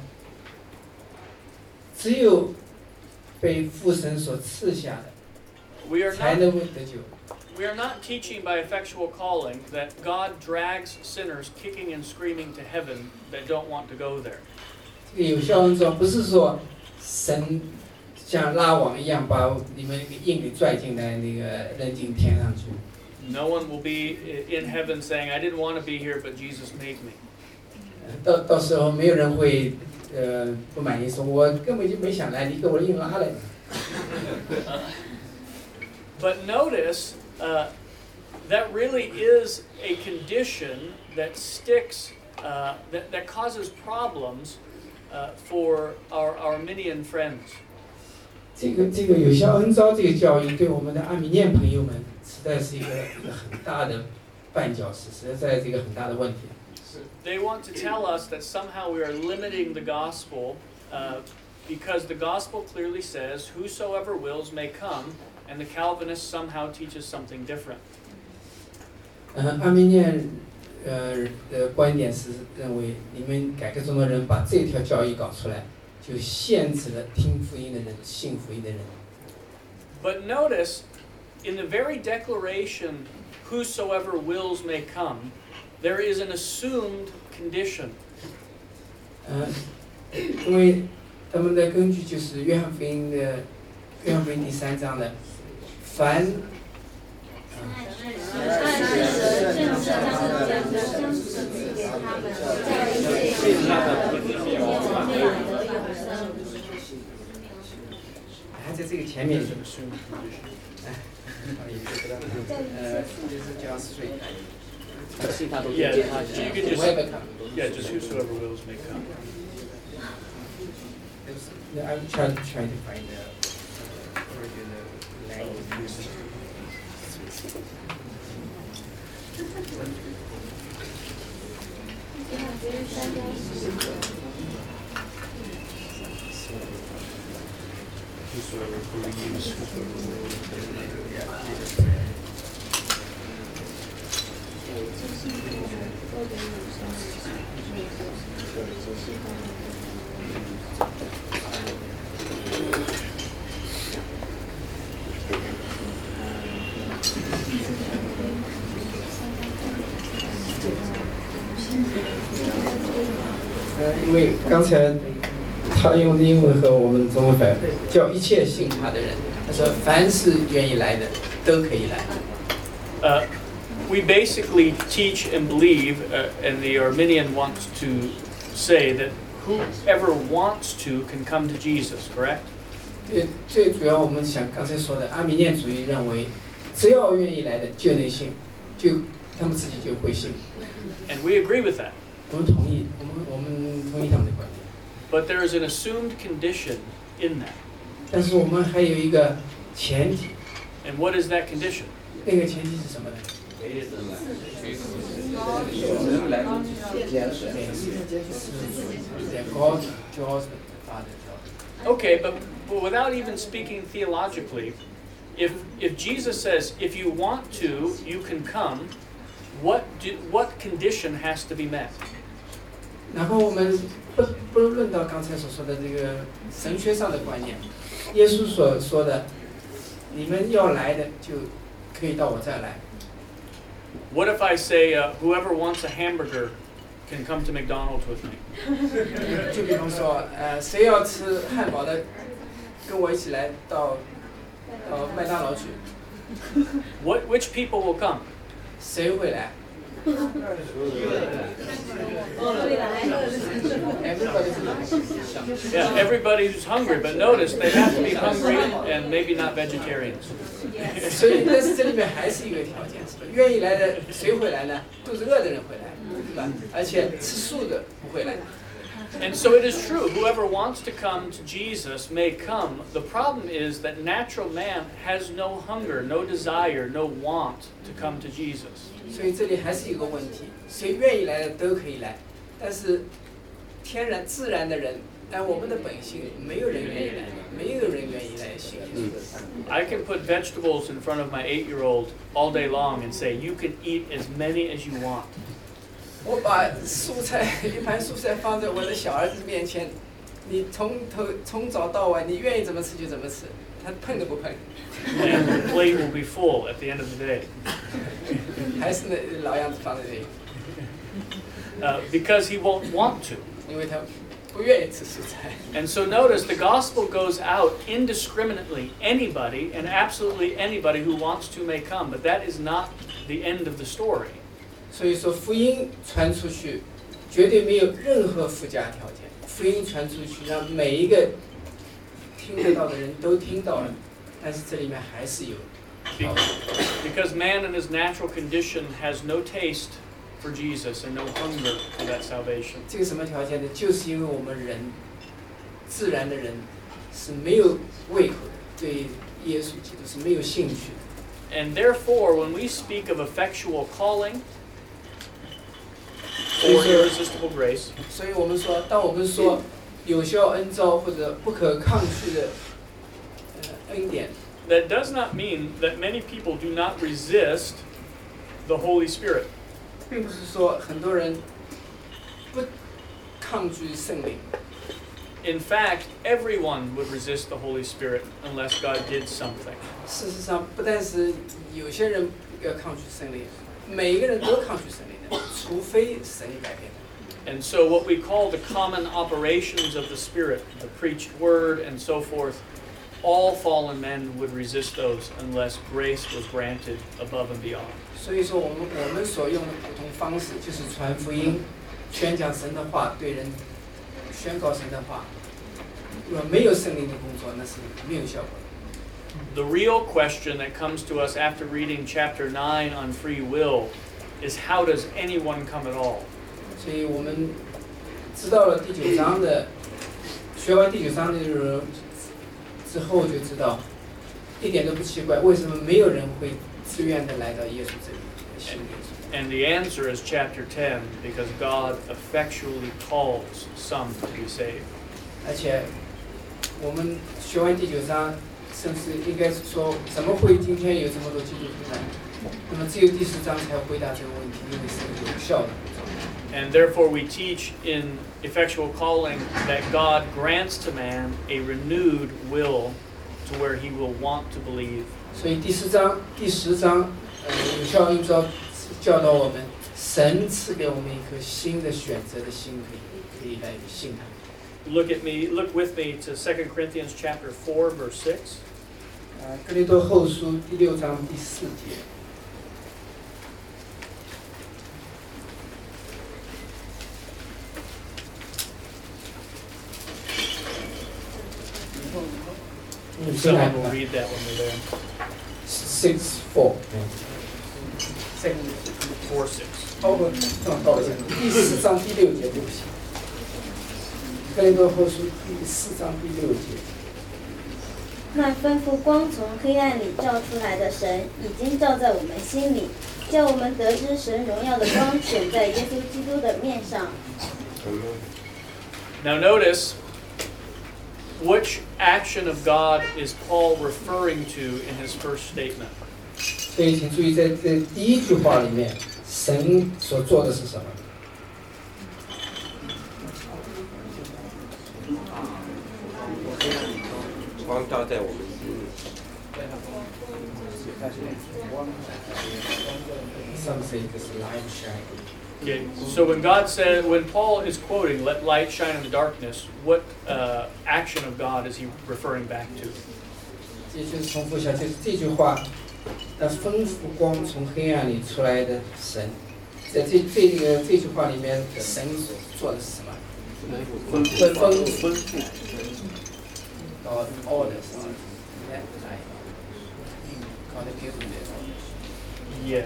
只有被父神所赐下的， We are 才 not 能得救。 We are not teaching by effectual calling that God drags sinners kicking and screaming to heaven that don't want to go there. 这个有效恩召不是说神像拉网一样把你们硬给拽进来，那个扔进天上去。 No one will be in heaven saying, I didn't want to be here, but Jesus made me. 到时候没有人会不满意，说我根本就没想来，你给我硬拉来。 But notice that really is a condition that sticks, that causes problems for our Arminian friends. 这个有效恩召这个教育对我们的阿米念朋友们实在是一个很大的绊脚石，实在是一个很大的问题。 They want to tell us that somehow we are limiting the gospel because the gospel clearly says, whosoever wills may come, and the Calvinists somehow teach us something different. 阿米念的观点是认为，你们改革中的人把这条教义搞出来，就限制了听福音的人、信福音的人。 But notice, in the very declaration, whosoever wills may come, there is an assumed condition. 因为他们的根据就是约翰福音第3章的，凡还在这个前面，就是交税。 Yeah, you can just whosoever wills may come. I'm trying to find the original language. Whosoever believes, whosoever wills. 因为刚才他用的英文和我们中文翻叫一切信他的人，他说凡是愿意来的都可以来。 We basically teach and believe, and the Arminian wants to say that whoever wants to can come to Jesus, correct? 最主要我们想刚才说的，阿米念主义认为，只要愿意来的就能信，他们自己就会信。 And we agree with that. 我们同意他们的观点。 But there is an assumed condition in that. 但是我们还有一个前提。 And what is that condition? 那个前提是什么呢？ Okay, but without even speaking theologically, if Jesus says, if you want to, you can come, what condition has to be met? 然后我们不论到刚才所说的这个神学上的观念，耶稣所说的，你们要来的就可以到我这儿来。 What if I say, whoever wants a hamburger can come to McDonald's with me? 就比方说，谁要吃汉堡的，跟我一起来到麦当劳去。 Which people will come? 谁会来？ Yeah, everybody who's hungry, but notice they have to be hungry and maybe not vegetarians. 所以，但是这里面还是一个条件，愿意来的谁会来呢？肚子饿的人会来，对吧？而且吃素的不会来。 And so it is true, whoever wants to come to Jesus may come. The problem is that natural man has no hunger, no desire, no want to come to Jesus. 所以这里还是有个问题，谁愿意来的都可以来，但是自然的人，按我们的本性，没有人愿意来，没有人愿意来信耶稣。 I can put vegetables in front of my 8-year-old all day long and say, you can eat as many as you want. 我把一盘蔬菜放在我的小儿子面前，你从早到晚，你愿意怎么吃就怎么吃，他碰都不碰。 And the plate will be full at the end of the day. 还是那老样子放在这里。 Because he won't want to. 因为他不愿意吃蔬菜。 And so notice the gospel goes out indiscriminately. Anybody and absolutely anybody who wants to may come, but that is not the end of the story. 所以说福音传出去，绝对没有任何附加条件。福音传出去，让每一个听得到的人都听到了，但是这里面还是有。 Because man in his natural condition has no taste for Jesus and no hunger for that salvation. 这个什么条件呢？就是因为我们人，自然的人是没有胃口的，对耶稣基督是没有兴趣的。 And therefore, when we speak of effectual calling or irresistible grace, 所以我们说，当我们说有效恩召或者不可抗拒的恩典。 that does not mean that many people do not resist the Holy Spirit. 并不是说很多人不抗拒圣灵。 In fact, everyone would resist the Holy Spirit unless God did something. 事实上，不但是有些人要抗拒圣灵，每一个人都抗拒圣灵的，除非神改变。 And so what we call the common operations of the Spirit, the preached word and so forth, all fallen men would resist those unless grace was granted above and beyond. 所以说，我们所用的普通方式就是传福音、宣讲神的话，对人宣告神的话。如果没有圣灵的工作，那是没有效果的。 The real question that comes to us after reading chapter 9 on free will is how does anyone come at all? 所以我们知道了第9章的，学完第9章的内容之后，就知道一点都不奇怪，为什么没有人会自愿的来到耶稣这里信耶稣。 And the answer is chapter 10, because God effectually calls some to be saved. 而且我们学完第9章，甚至应该说，怎么会今天有这么多基督徒呢？ 那么只有第10章才回答这个问题，因为是有效的。 And therefore we teach in effectual calling that God grants to man a renewed will to where he will want to believe. 所以第10章，有效应召教导我们，神赐给我们一颗新的选择的心，可以来信他。 Look with me to 2 Corinthians chapter 4, verse 6. 哥林多后书第6章第4节。 Someone will read that when we're there. 6:4。 4:6. 不好意思，第4章第6节，对不起。哥林多后书第4章第6节。 那吩咐光从黑暗里照出来的神，已经照在我们心里，叫我们得知神荣耀的光显在耶稣基督的面上。 Now notice, which action of God is Paul referring to in his first statement? 所以请注意，在这第一句话里面，神所做的是什么？ 光照在我们心里。 Okay, so when Paul is quoting, "Let light shine in the darkness," what action of God is he referring back to? 也就是重复一下，就是这句话，那吩咐光从黑暗里出来的神，在这句话里面，神所做的是什么？吩咐。orders. Yeah.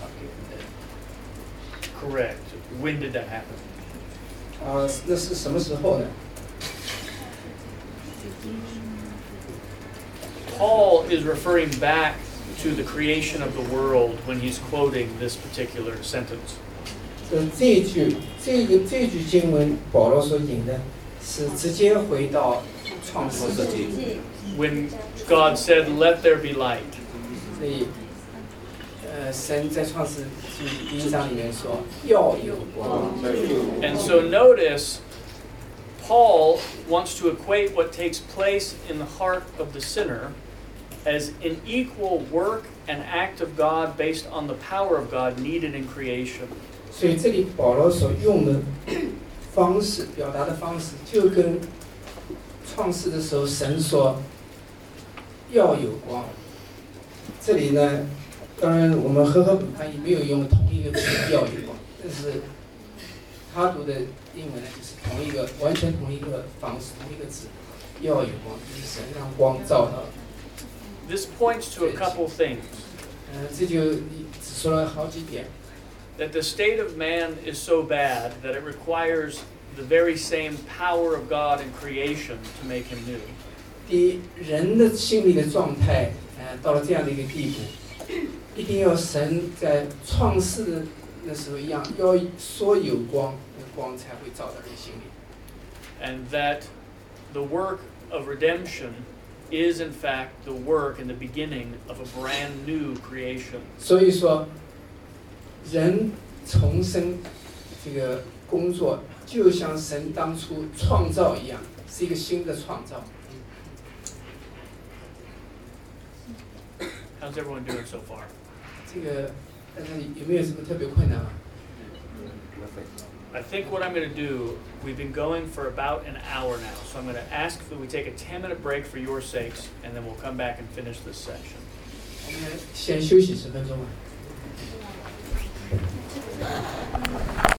Correct. When did that happen? 那是什么时候呢？ Paul is referring back to the creation of the world when he's quoting this particular sentence. 这句经文，保罗所引的是直接回到创世纪。 When God said, "Let there be light." 所以，神在创世纪第1章里面说要有光。 And so notice, Paul wants to equate what takes place in the heart of the sinner as an equal work and act of God based on the power of God needed in creation. 所以这里保罗所用的方式，表达的方式，就跟创世的时候神说要有光。这里呢，当然我们和合本翻译没有用同一个词要有光，但是他读的英文呢，就是完全同一个方式，同一个字，要有光，就是神让光照到。 This points to a couple things. 这就只说了好几点。 That the state of man is so bad that it requires the very same power of God in creation to make him new. 第一，人的心理的状态，到了这样的一个地步，一定要神在创世的那时候一样，要说有光，那光才会照到人心里。 And that the work of redemption is in fact the work and the beginning of a brand new creation. 所以说，人重生这个工作，就像神当初创造一样，是一个新的创造。 How's everyone doing so far? 这个大家有没有什么特别困难吗？ I think what I'm going to do, we've been going for about an hour now, so I'm going to ask that we take a 10-minute break for your sakes, and then we'll come back and finish this section. 我们先休息10分钟吧。